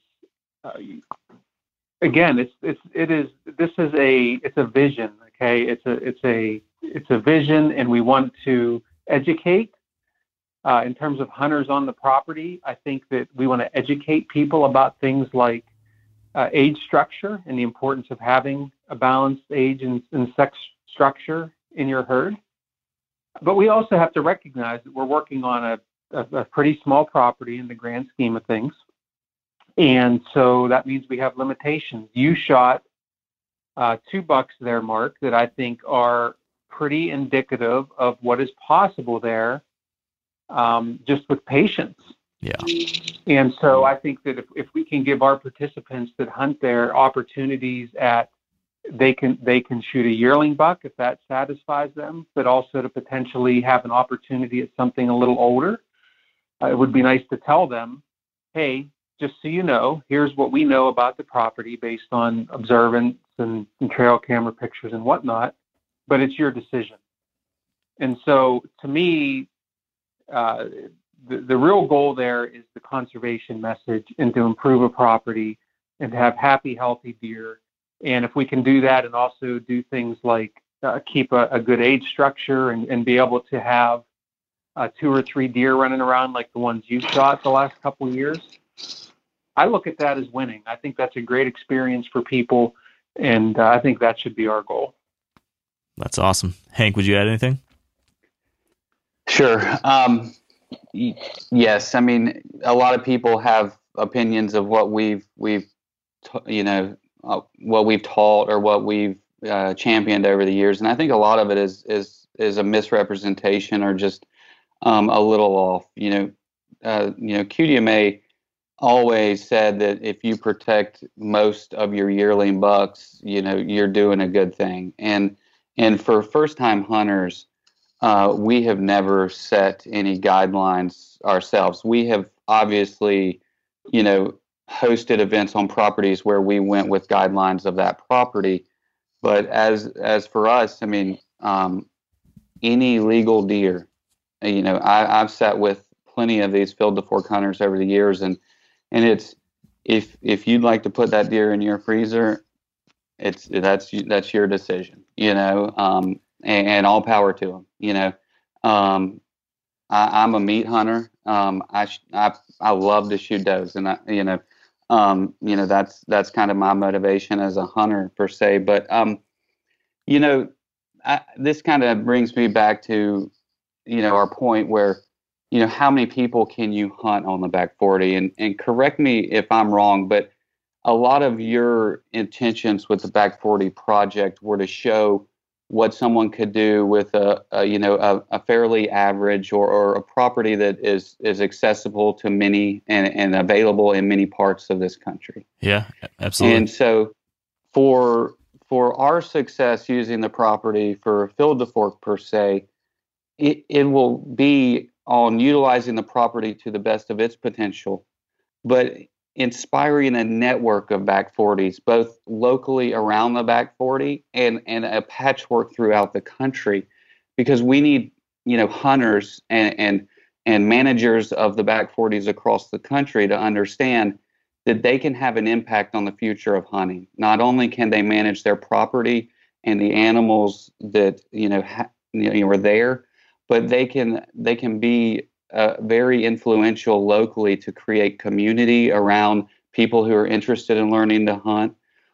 again, it's a vision. Okay, it's a vision, and we want to educate. In terms of hunters on the property, I think that we want to educate people about things like age structure and the importance of having a balanced age and sex structure in your herd. But we also have to recognize that we're working on a pretty small property in the grand scheme of things. And so that means we have limitations. You shot 2 bucks there, Mark, that I think are pretty indicative of what is possible there, just with patience. Yeah. And so I think that if we can give our participants that hunt there opportunities at, they can shoot a yearling buck if that satisfies them, but also to potentially have an opportunity at something a little older. It would be nice to tell them, hey, just so you know, here's what we know about the property based on observance and trail camera pictures and whatnot, but it's your decision. And so to me, the real goal there is the conservation message, and to improve a property and to have happy, healthy deer. And if we can do that and also do things like keep a good age structure and be able to have 2 or 3 deer running around like the ones you shot the last couple of years, I look at that as winning. I think that's a great experience for people, and I think that should be our goal. That's awesome. Hank, would you add anything? Sure. Yes. I mean, a lot of people have opinions of what we've what we've taught or what we've championed over the years, and I think a lot of it is a misrepresentation or just a little off. QDMA always said that if you protect most of your yearling bucks, you're doing a good thing. And for first-time hunters, we have never set any guidelines ourselves. We have obviously, hosted events on properties where we went with guidelines of that property. But as for us, I mean, any legal deer, I've sat with plenty of these field to fork hunters over the years, and it's if you'd like to put that deer in your freezer, that's your decision, and all power to them. I'm a meat hunter. I love to shoot does, and that's kind of my motivation as a hunter per se. But this kind of brings me back to our point where how many people can you hunt on the back 40? And correct me if I'm wrong, but a lot of your intentions with the back 40 project were to show what someone could do with a fairly average or a property that is accessible to many and available in many parts of this country. Yeah, absolutely. And so for our success using the property for field to fork per se, it will be on utilizing the property to the best of its potential, but inspiring a network of back 40s, both locally around the back 40 and a patchwork throughout the country, because we need, hunters and managers of the back 40s across the country to understand that they can have an impact on the future of hunting. Not only can they manage their property and the animals that, are there, but they can be very influential locally to create community around people who are interested in learning to hunt,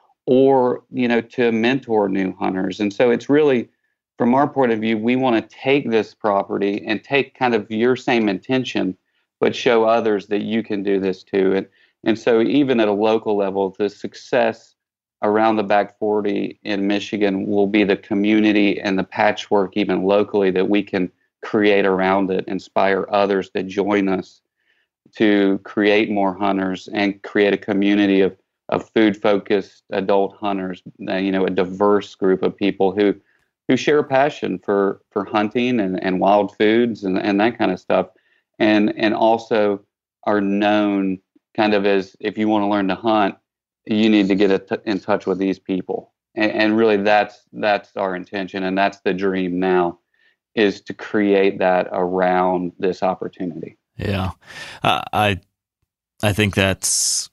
or to mentor new hunters. And so it's really, from our point of view, we want to take this property and take kind of your same intention, but show others that you can do this too. And so even at a local level, the success around the back 40 in Michigan will be the community and the patchwork even locally that we can create around it, inspire others to join us to create more hunters and create a community of food-focused adult hunters, a diverse group of people who share a passion for hunting and wild foods and that kind of stuff, and also are known kind of as, if you want to learn to hunt, you need to get in touch with these people. And really that's our intention, and that's the dream now, is to create that around this opportunity. Yeah. I think that's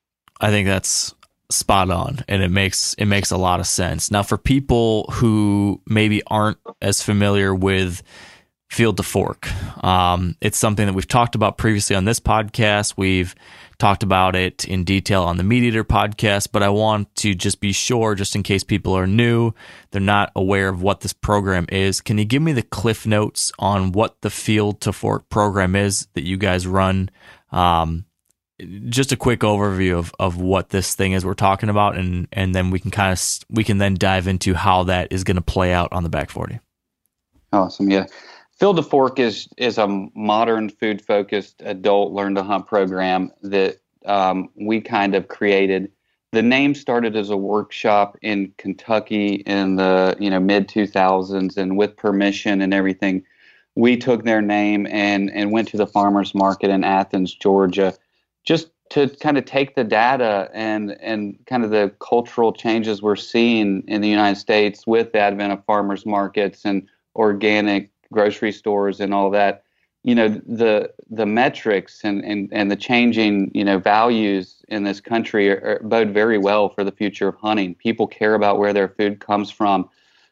spot on, and it makes a lot of sense. Now, for people who maybe aren't as familiar with field to fork, it's something that we've talked about previously on this podcast. We've talked about it in detail on the Meat Eater podcast, but I want to just be sure, just in case people are new, they're not aware of what this program is. Can you give me the cliff notes on what the field to fork program is that you guys run just a quick overview of what this thing is we're talking about, and then we can then dive into how that is going to play out on the Back 40. Awesome. Yeah. Field to Fork is a modern food-focused adult learn-to-hunt program that we kind of created. The name started as a workshop in Kentucky in the mid-2000s, and with permission and everything, we took their name and went to the farmers market in Athens, Georgia, just to kind of take the data and kind of the cultural changes we're seeing in the United States with the advent of farmers markets and organic grocery stores and all that. The metrics and the changing values in this country bode very well for the future of hunting. People care about where their food comes from.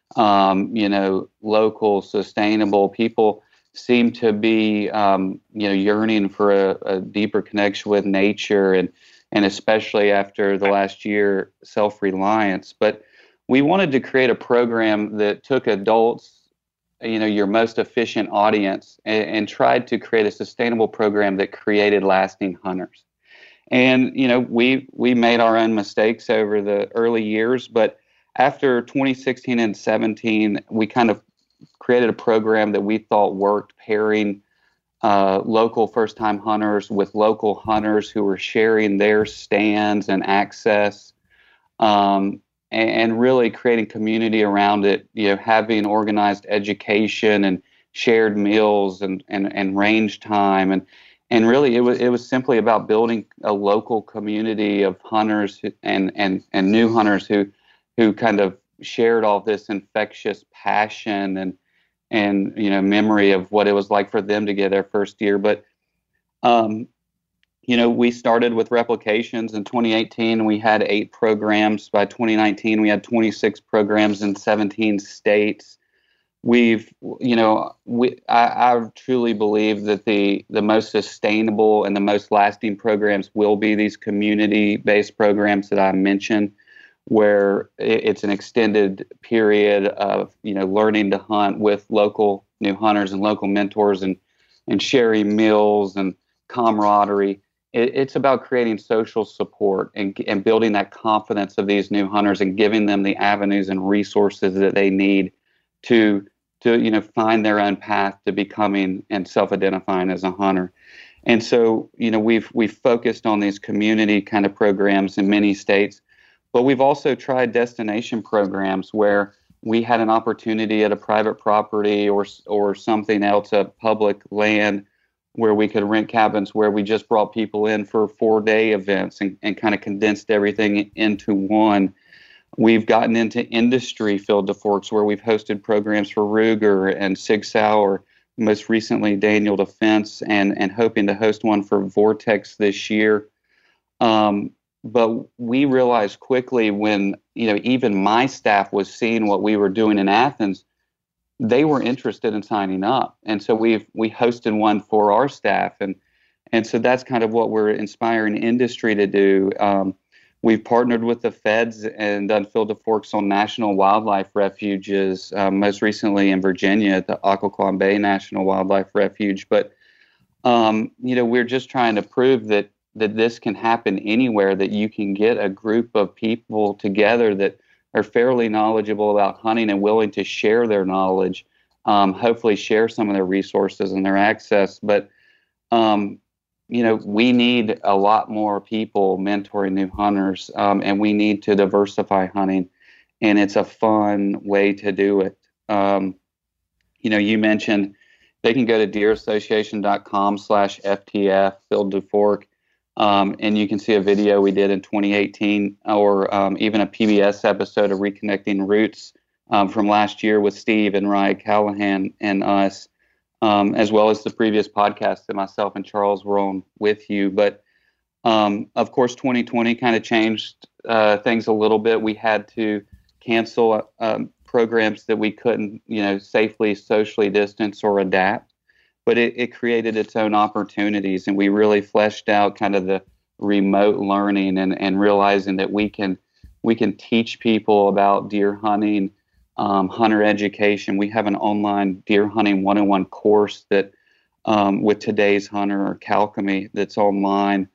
Local, sustainable. People seem to be yearning for a deeper connection with nature, and especially after the last year, self-reliance. But we wanted to create a program that took adults, your most efficient audience, and tried to create a sustainable program that created lasting hunters. And, we made our own mistakes over the early years, but after 2016 and 17, we kind of created a program that we thought worked, pairing local first-time hunters with local hunters who were sharing their stands and access, and really creating community around it, having organized education and shared meals and range time. And really it was simply about building a local community of hunters and new hunters who kind of shared all this infectious passion and memory of what it was like for them to get their first deer. But we started with replications in 2018. We had 8 programs. By 2019, we had 26 programs in 17 states. I truly believe that the most sustainable and the most lasting programs will be these community-based programs that I mentioned, where it's an extended period of learning to hunt with local new hunters and local mentors and sharing meals and camaraderie. It's about creating social support and building that confidence of these new hunters and giving them the avenues and resources that they need to find their own path to becoming and self-identifying as a hunter. And so we've focused on these community kind of programs in many states, but we've also tried destination programs where we had an opportunity at a private property or something else, a public land, where we could rent cabins where we just brought people in for 4-day events and kind of condensed everything into one. We've gotten into industry Field to Forks, where we've hosted programs for Ruger and Sig Sauer, most recently Daniel Defense, and hoping to host one for Vortex this year. But we realized quickly when even my staff was seeing what we were doing in Athens, they were interested in signing up. And so we hosted one for our staff. And so that's kind of what we're inspiring industry to do. We've partnered with the feds and done Field to Forks on national wildlife refuges, most recently in Virginia at the Occoquan Bay National Wildlife Refuge. But, we're just trying to prove that this can happen anywhere, that you can get a group of people together that are fairly knowledgeable about hunting and willing to share their knowledge, hopefully share some of their resources and their access. But, we need a lot more people mentoring new hunters, and we need to diversify hunting, and it's a fun way to do it. You mentioned they can go to deerassociation.com/FTF, Field to Fork, and you can see a video we did in 2018, or even a PBS episode of Reconnecting Roots from last year with Steve and Ryan Callahan and us, as well as the previous podcast that myself and Charles were on with you. But of course, 2020 kind of changed things a little bit. We had to cancel programs that we couldn't, safely socially distance or adapt. But it created its own opportunities, and we really fleshed out kind of the remote learning and realizing that we can teach people about deer hunting, hunter education. We have an online deer hunting 101 course that with Today's Hunter or Calcemy that's online,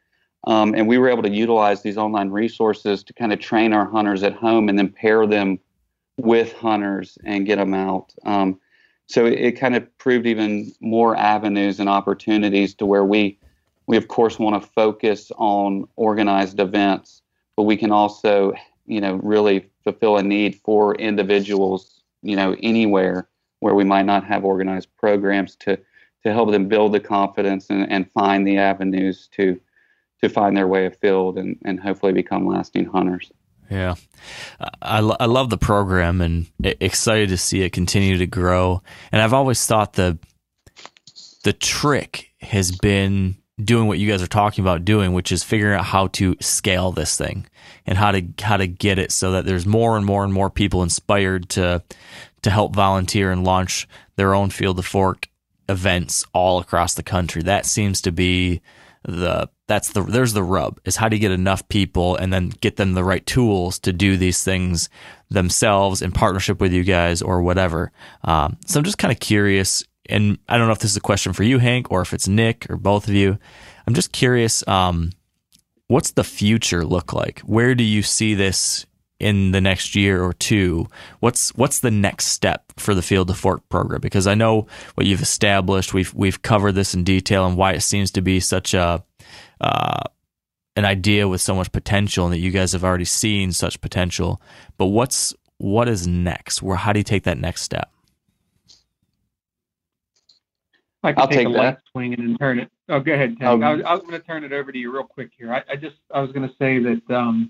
And we were able to utilize these online resources to kind of train our hunters at home and then pair them with hunters and get them out. So it kind of proved even more avenues and opportunities to where we of course want to focus on organized events, but we can also, really fulfill a need for individuals, anywhere where we might not have organized programs to help them build the confidence and find the avenues to find their way afield and hopefully become lasting hunters. Yeah. I love the program and excited to see it continue to grow. And I've always thought the trick has been doing what you guys are talking about doing, which is figuring out how to scale this thing and how to get it so that there's more and more and more people inspired to help volunteer and launch their own Field to Fork events all across the country. That seems to be there's the rub, is how do you get enough people and then get them the right tools to do these things themselves in partnership with you guys or whatever. So I'm just kind of curious, and I don't know if this is a question for you, Hank, or if it's Nick or both of you. I'm just curious, what's the future look like? Where do you see this in the next year or two? What's the next step for the Field to Fork program? Because I know what you've established. We've covered this in detail and why it seems to be such an idea with so much potential, and that you guys have already seen such potential. But what is next? How do you take that next step? I'll take a left swing and then turn it. Oh, go ahead, Ted. I was going to turn it over to you real quick here. I was going to say that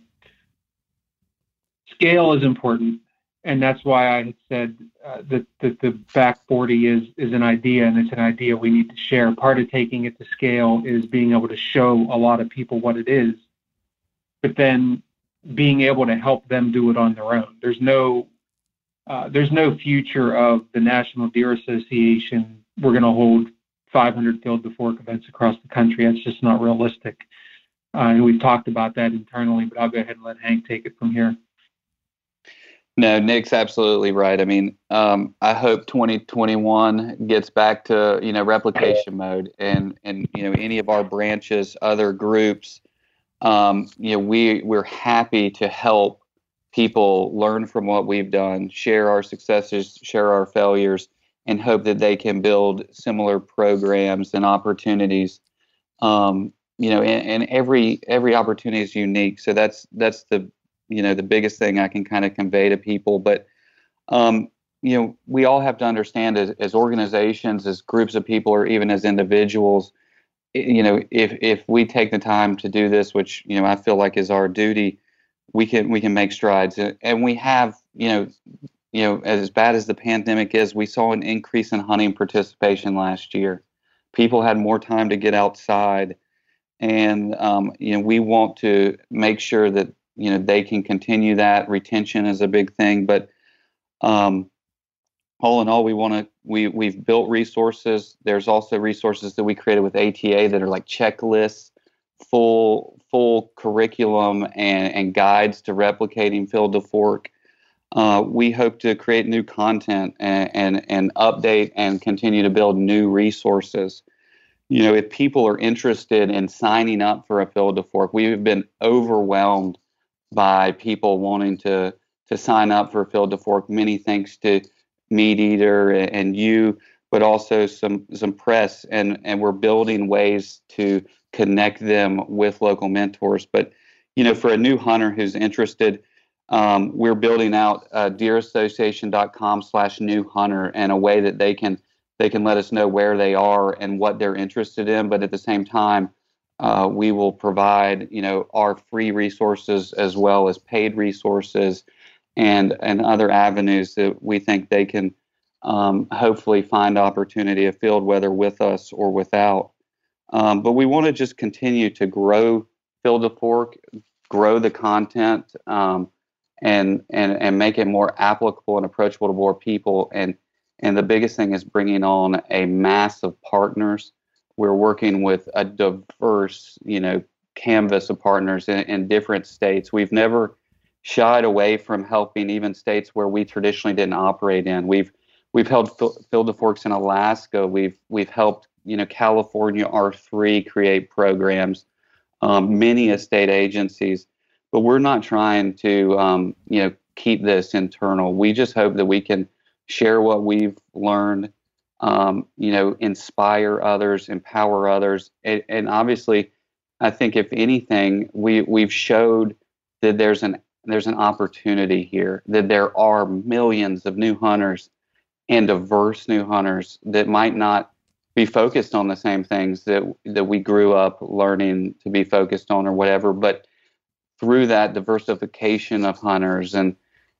scale is important, and that's why I had said that the back 40 is an idea, and it's an idea we need to share. Part of taking it to scale is being able to show a lot of people what it is, but then being able to help them do it on their own. There's no future of the National Deer Association. We're going to hold 500 Field to Fork events across the country. That's just not realistic. And we've talked about that internally, but I'll go ahead and let Hank take it from here. No, Nick's absolutely right. I mean, I hope 2021 gets back to, replication mode and, any of our branches, other groups, we're happy to help people learn from what we've done, share our successes, share our failures, and hope that they can build similar programs and opportunities. And every opportunity is unique. So that's the biggest thing I can kind of convey to people. But, we all have to understand as organizations, as groups of people, or even as individuals, if we take the time to do this, which, I feel like is our duty, we can make strides. And we have, as bad as the pandemic is, we saw an increase in hunting participation last year. People had more time to get outside, and we want to make sure that they can continue that. Retention is a big thing, but all in all, we've built resources. There's also resources that we created with ATA that are like checklists, full curriculum and guides to replicating Field to Fork. We hope to create new content and update and continue to build new resources. If people are interested in signing up for a Field to Fork, we've been overwhelmed by people wanting to sign up for Field to Fork. Many thanks to Meat Eater and you, but also some press, and we're building ways to connect them with local mentors. But for a new hunter who's interested, we're building out deerassociation.com/new hunter, and a way that they can let us know where they are and what they're interested in. But at the same time, we will provide, our free resources as well as paid resources and other avenues that we think they can hopefully find opportunity afield, whether with us or without. But we want to just continue to grow Field to Fork, grow the content, and make it more applicable and approachable to more people. And the biggest thing is bringing on a mass of partners. We're working with a diverse, canvas of partners in different states. We've never shied away from helping even states where we traditionally didn't operate in. We've held Field to Forks in Alaska. We've helped, California R3 create programs. many estate agencies. But we're not trying to, keep this internal. We just hope that we can share what we've learned, inspire others, empower others. And obviously, I think if anything, we've showed that there's an opportunity here, that there are millions of new hunters and diverse new hunters that might not be focused on the same things that we grew up learning to be focused on or whatever, but through that diversification of hunters and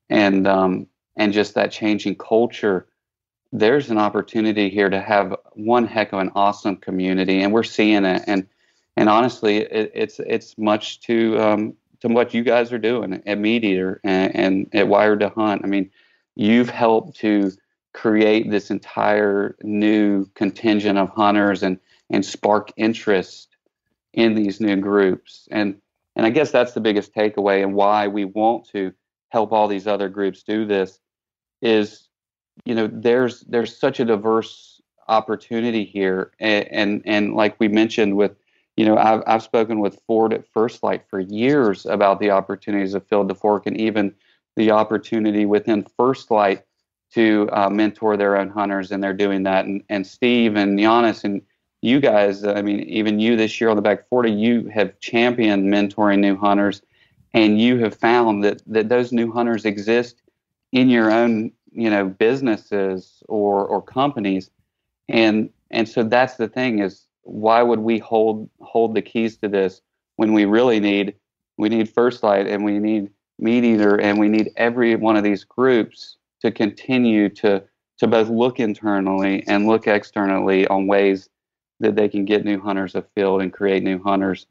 just that changing culture, there's an opportunity here to have one heck of an awesome community, and we're seeing it. And honestly, it's much to what you guys are doing at Meat Eater and at Wired to Hunt. I mean, you've helped to create this entire new contingent of hunters and spark interest in these new groups. And I guess that's the biggest takeaway, and why we want to help all these other groups do this is, there's such a diverse opportunity here. And like we mentioned with, I've spoken with Ford at First Light for years about the opportunities of Field to Fork, and even the opportunity within First Light to mentor their own hunters, and they're doing that. And Steve and Giannis and you guys, I mean, even you this year on the Back 40, you have championed mentoring new hunters, and you have found that those new hunters exist in your own, businesses or companies. And so that's the thing, is why would we hold the keys to this when we really need First Light, and we need Meat Eater, and we need every one of these groups to continue to both look internally and look externally on ways that they can get new hunters afield and create new hunters.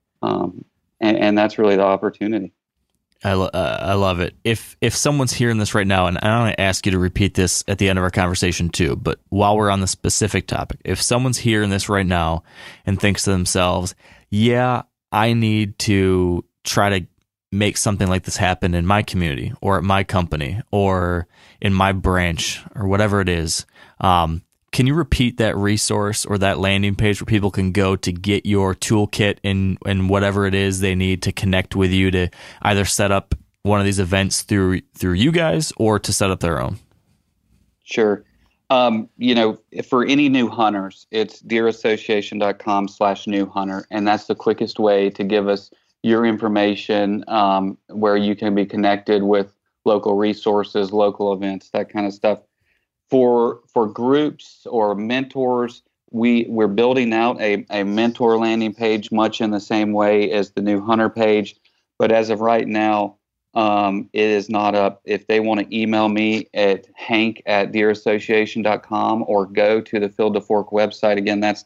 And that's really the opportunity. I love it. If someone's hearing this right now, and I want to ask you to repeat this at the end of our conversation too, but while we're on the specific topic, if someone's hearing this right now and thinks to themselves, yeah, I need to try to make something like this happen in my community or at my company or in my branch or whatever it is, can you repeat that resource or that landing page where people can go to get your toolkit and whatever it is they need to connect with you to either set up one of these events through you guys or to set up their own? Sure. For any new hunters, it's deerassociation.com/new hunter. And that's the quickest way to give us your information, where you can be connected with local resources, local events, that kind of stuff. For groups or mentors, we're building out a mentor landing page much in the same way as the new hunter page. But as of right now, it is not up. If they want to email me at hank@deerassociation.com or go to the Field to Fork website, again, that's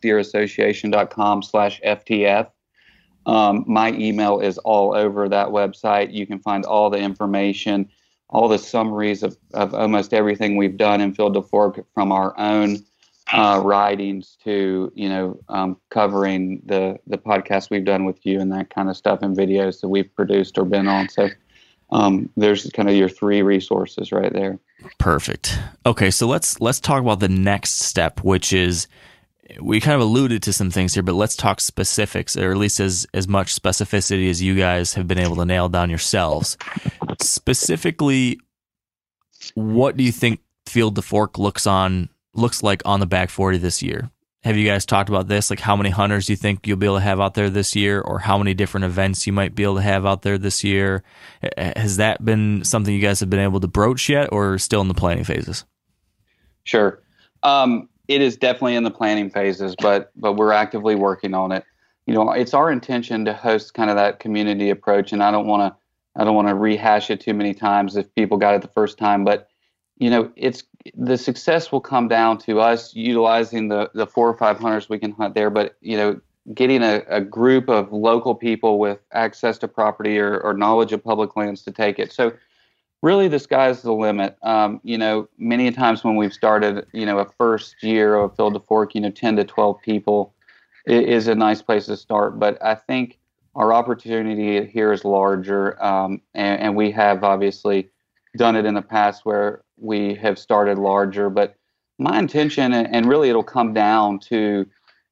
deerassociation.com/FTF. My email is all over that website. You can find all the information, all the summaries of almost everything we've done in Field to Fork, from our own writings to, covering the podcast we've done with you and that kind of stuff, and videos that we've produced or been on. So there's kind of your three resources right there. Perfect. Okay, so let's talk about the next step, which is, we kind of alluded to some things here, but let's talk specifics, or at least as much specificity as you guys have been able to nail down yourselves. Specifically, what do you think Field to Fork looks like on the Back 40 this year? Have you guys talked about this? Like, how many hunters do you think you'll be able to have out there this year, or how many different events you might be able to have out there this year? Has that been something you guys have been able to broach yet, or still in the planning phases? Sure. It is definitely in the planning phases, but we're actively working on it. It's our intention to host kind of that community approach, and I don't want to rehash it too many times if people got it the first time, but it's the success will come down to us utilizing the 4 or 5 hunters we can hunt there, but getting a group of local people with access to property or knowledge of public lands to take it. So really, the sky's the limit. Many times when we've started, a first year of Field to Fork, 10 to 12 people is a nice place to start. But I think our opportunity here is larger, and we have obviously done it in the past where we have started larger. But my intention, and really it'll come down to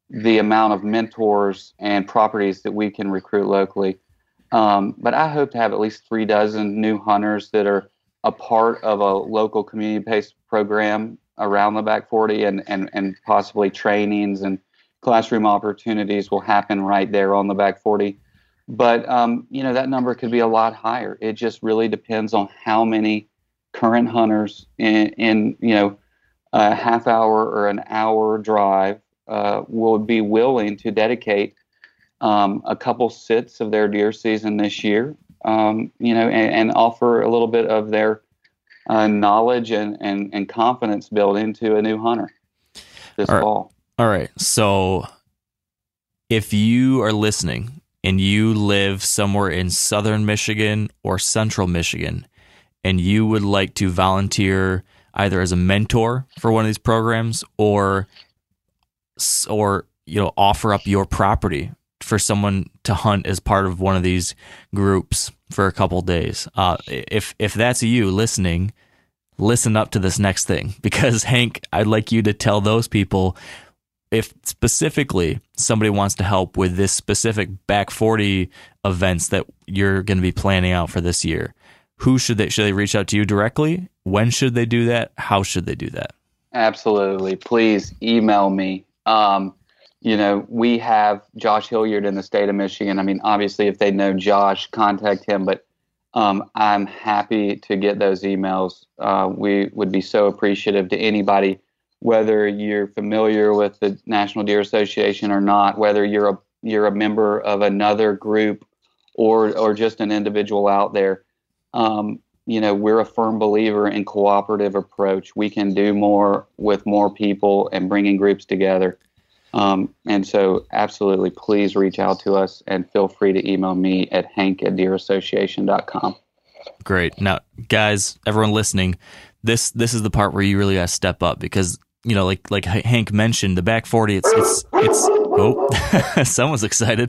the amount of mentors and properties that we can recruit locally. But I hope to have at least 3 dozen new hunters that are a part of a local community-based program around the Back 40, and possibly trainings and classroom opportunities will happen right there on the Back 40. But, that number could be a lot higher. It just really depends on how many current hunters in a half hour or an hour drive will be willing to dedicate a couple sits of their deer season this year, and offer a little bit of their knowledge and confidence built into a new hunter this fall. All right. So if you are listening and you live somewhere in southern Michigan or central Michigan, and you would like to volunteer either as a mentor for one of these programs or offer up your property for someone to hunt as part of one of these groups for a couple days. If that's you listening, listen up to this next thing, because Hank, I'd like you to tell those people, if specifically somebody wants to help with this specific Back 40 events that you're going to be planning out for this year, should they reach out to you directly? When should they do that? How should they do that? Absolutely. Please email me. We have Josh Hilliard in the state of Michigan. I mean, obviously, if they know Josh, contact him. But I'm happy to get those emails. We would be so appreciative to anybody, whether you're familiar with the National Deer Association or not, whether you're a member of another group or just an individual out there. We're a firm believer in cooperative approach. We can do more with more people and bringing groups together. And so absolutely, please reach out to us and feel free to email me at hank@deerassociation.com. Great. Now, guys, everyone listening, this is the part where you really got to step up, because, like Hank mentioned, the Back 40, it's oh, someone's excited.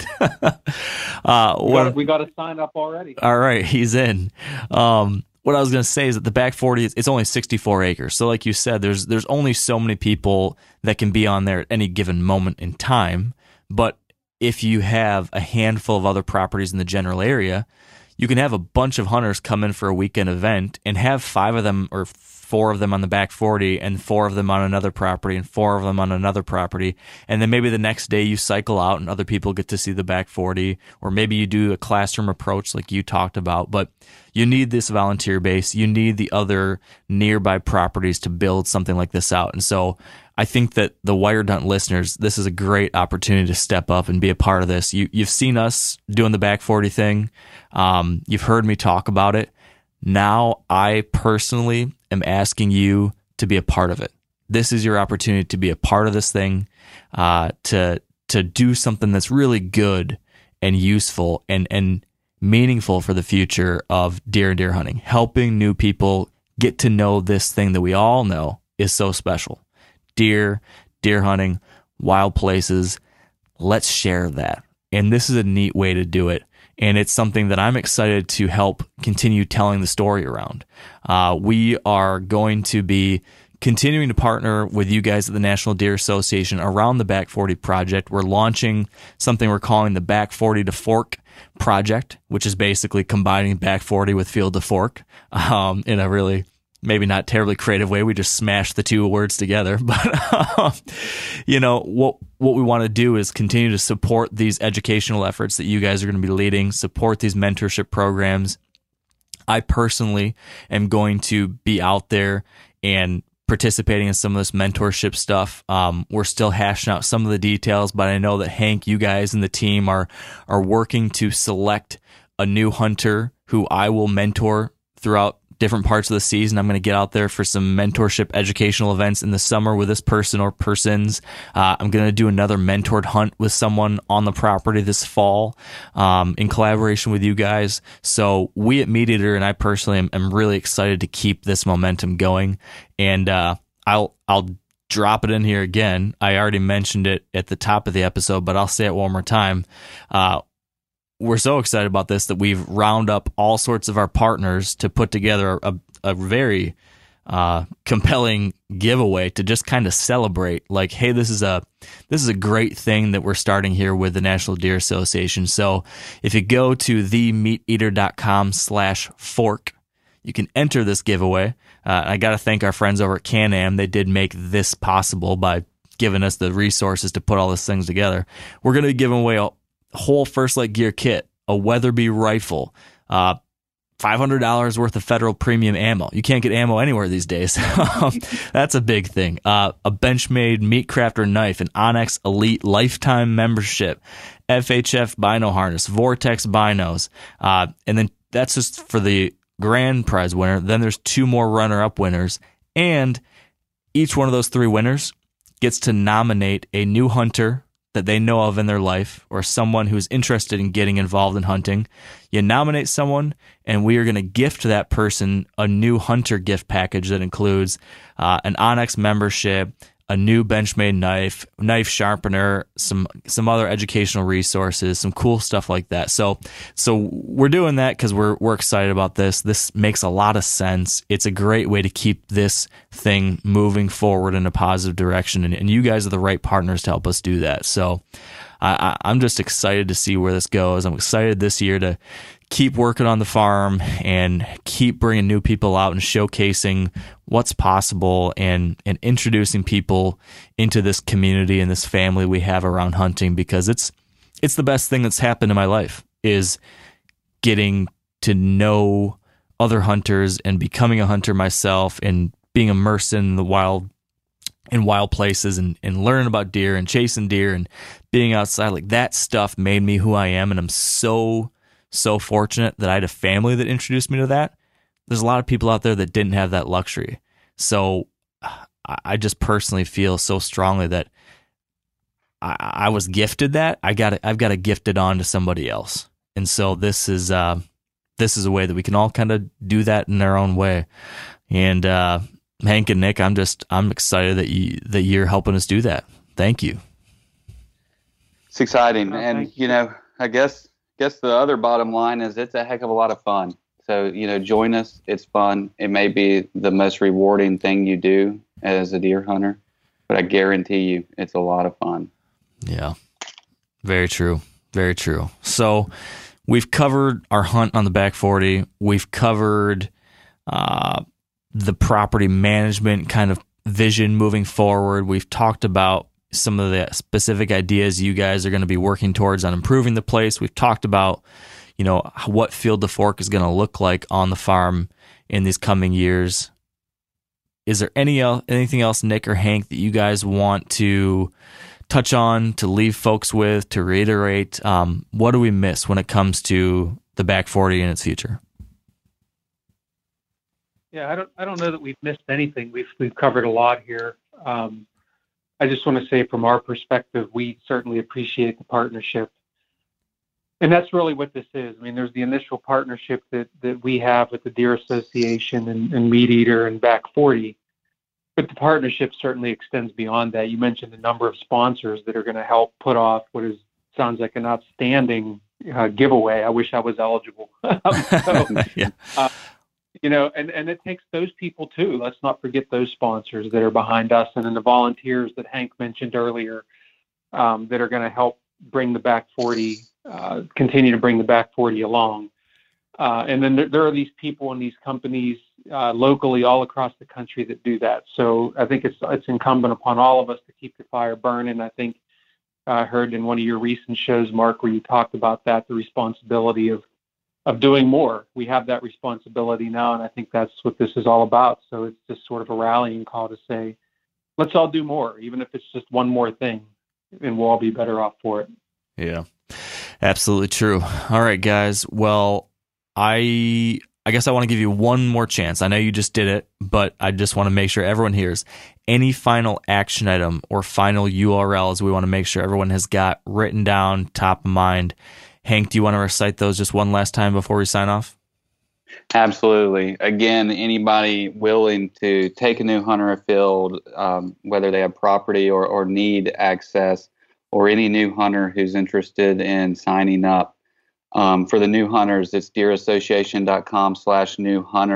We got to sign up already. All right, he's in. What I was going to say is that the Back 40, it's only 64 acres. So like you said, there's only so many people that can be on there at any given moment in time. But if you have a handful of other properties in the general area, you can have a bunch of hunters come in for a weekend event and have 5 of them or 4 of them on the Back 40 and 4 of them on another property and 4 of them on another property. And then maybe the next day you cycle out and other people get to see the Back 40, or maybe you do a classroom approach like you talked about. But you need this volunteer base. You need the other nearby properties to build something like this out. And so I think that the Wired Hunt listeners, this is a great opportunity to step up and be a part of this. You've seen us doing the Back 40 thing. You've heard me talk about it. Now I personally am asking you to be a part of it. This is your opportunity to be a part of this thing, to do something that's really good and useful and meaningful for the future of deer and deer hunting, helping new people get to know this thing that we all know is so special. Deer hunting, wild places. Let's share that. And this is a neat way to do it. And it's something that I'm excited to help continue telling the story around. We are going to be continuing to partner with you guys at the National Deer Association around the Back 40 project. We're launching something we're calling the Back 40 to Fork project, which is basically combining Back 40 with Field to Fork in a really maybe not terribly creative way. We just smashed the 2 words together. But, what we want to do is continue to support these educational efforts that you guys are going to be leading, support these mentorship programs. I personally am going to be out there and participating in some of this mentorship stuff. We're still hashing out some of the details, but I know that Hank, you guys and the team are working to select a new hunter who I will mentor throughout different parts of the season. I'm going to get out there for some mentorship educational events in the summer with this person or persons. I'm going to do another mentored hunt with someone on the property this fall in collaboration with you guys. So we at Meat Eater and I personally am really excited to keep this momentum going. And I'll drop it in here again. I already mentioned it at the top of the episode, but I'll say it one more time. We're so excited about this that we've round up all sorts of our partners to put together a very compelling giveaway to just kind of celebrate, like, hey, this is a great thing that we're starting here with the National Deer Association. So if you go to themeateater.com/fork, you can enter this giveaway. I got to thank our friends over at Can-Am. They did make this possible by giving us the resources to put all these things together. We're going to be giving away a whole First Light Gear kit, a Weatherby rifle, $500 worth of federal premium ammo. You can't get ammo anywhere these days. That's a big thing. A Benchmade Meat Crafter knife, an Onyx Elite lifetime membership, FHF bino harness, Vortex binos, and then that's just for the grand prize winner. Then there's 2 more runner-up winners, and each one of those 3 winners gets to nominate a new hunter that they know of in their life, or someone who's interested in getting involved in hunting. You nominate someone, and we are going to gift that person a new hunter gift package that includes an Onyx membership, a new Benchmade knife sharpener, some other educational resources, some cool stuff like that. So we're doing that because we're excited about this. This makes a lot of sense. It's a great way to keep this thing moving forward in a positive direction, and you guys are the right partners to help us do that. So I'm just excited to see where this goes. I'm excited this year to keep working on the farm and keep bringing new people out and showcasing what's possible and introducing people into this community and this family we have around hunting, because it's the best thing that's happened in my life, is getting to know other hunters and becoming a hunter myself and being immersed in the wild places and learning about deer and chasing deer and being outside. Like, that stuff made me who I am, and I'm so fortunate that I had a family that introduced me to that. There's a lot of people out there that didn't have that luxury. So I just personally feel so strongly that I was gifted that. I've got to gift it on to somebody else. And so this is a way that we can all kind of do that in our own way. And Hank and Nick, I'm excited that you're helping us do that. Thank you. It's exciting. And, I guess the other bottom line is it's a heck of a lot of fun. So, join us. It's fun. It may be the most rewarding thing you do as a deer hunter, but I guarantee you it's a lot of fun. Yeah. Very true. Very true. So we've covered our hunt on the back 40. We've covered the property management kind of vision moving forward. We've talked about some of the specific ideas you guys are going to be working towards on improving the place. We've talked about, what Field to Fork is going to look like on the farm in these coming years. Is there anything else, Nick or Hank, that you guys want to touch on, to leave folks with, to reiterate? What do we miss when it comes to the back 40 and its future? Yeah, I don't know that we've missed anything. We've covered a lot here. I just want to say, from our perspective, we certainly appreciate the partnership. And that's really what this is. I mean, there's the initial partnership that we have with the Deer Association and Meat Eater and Back 40. But the partnership certainly extends beyond that. You mentioned the number of sponsors that are going to help put off what sounds like an outstanding giveaway. I wish I was eligible. Yeah. And it takes those people too. Let's not forget those sponsors that are behind us, and then the volunteers that Hank mentioned earlier that are going to help bring the back 40, continue to bring the back 40 along. And then there are these people and these companies locally all across the country that do that. So I think it's incumbent upon all of us to keep the fire burning. I think I heard in one of your recent shows, Mark, where you talked about that, the responsibility of doing more. We have that responsibility now, and I think that's what this is all about. So it's just sort of a rallying call to say, let's all do more, even if it's just one more thing, and we'll all be better off for it. Yeah, absolutely true. All right, guys. Well, I guess I want to give you one more chance. I know you just did it, but I just want to make sure everyone hears. Any final action item or final URLs we want to make sure everyone has got written down, top of mind. Hank, do you want to recite those just one last time before we sign off? Absolutely. Again, anybody willing to take a new hunter afield, whether they have property or need access, or any new hunter who's interested in signing up. For the new hunters, it's deerassociation.com/new hunter.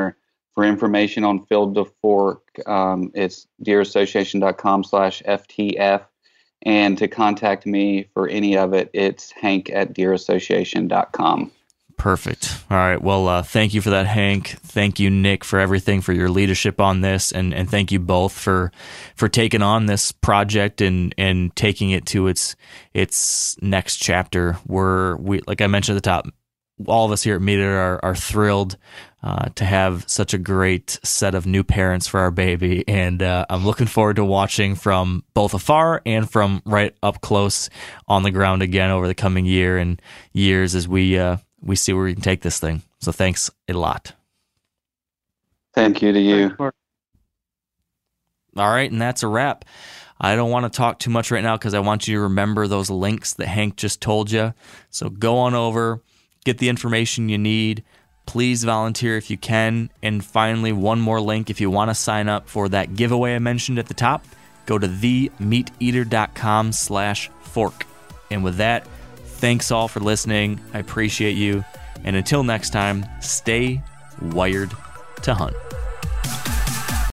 For information on Field to Fork, it's deerassociation.com/FTF. And to contact me for any of it, it's hank@deerassociation.com. Perfect. All right. Well, thank you for that, Hank. Thank you, Nick, for everything, for your leadership on this, and thank you both for taking on this project and taking it to its next chapter. We like I mentioned at the top, all of us here at Meet It are thrilled to have such a great set of new parents for our baby, and I'm looking forward to watching from both afar and from right up close on the ground again over the coming year and years as we see where we can take this thing. So thanks a lot. Thank you to you. All right, and that's a wrap. I don't want to talk too much right now because I want you to remember those links that Hank just told you. So go on over, get the information you need. Please volunteer if you can. And finally, one more link. If you want to sign up for that giveaway I mentioned at the top, go to themeateater.com/fork. And with that, thanks all for listening. I appreciate you. And until next time, stay wired to hunt.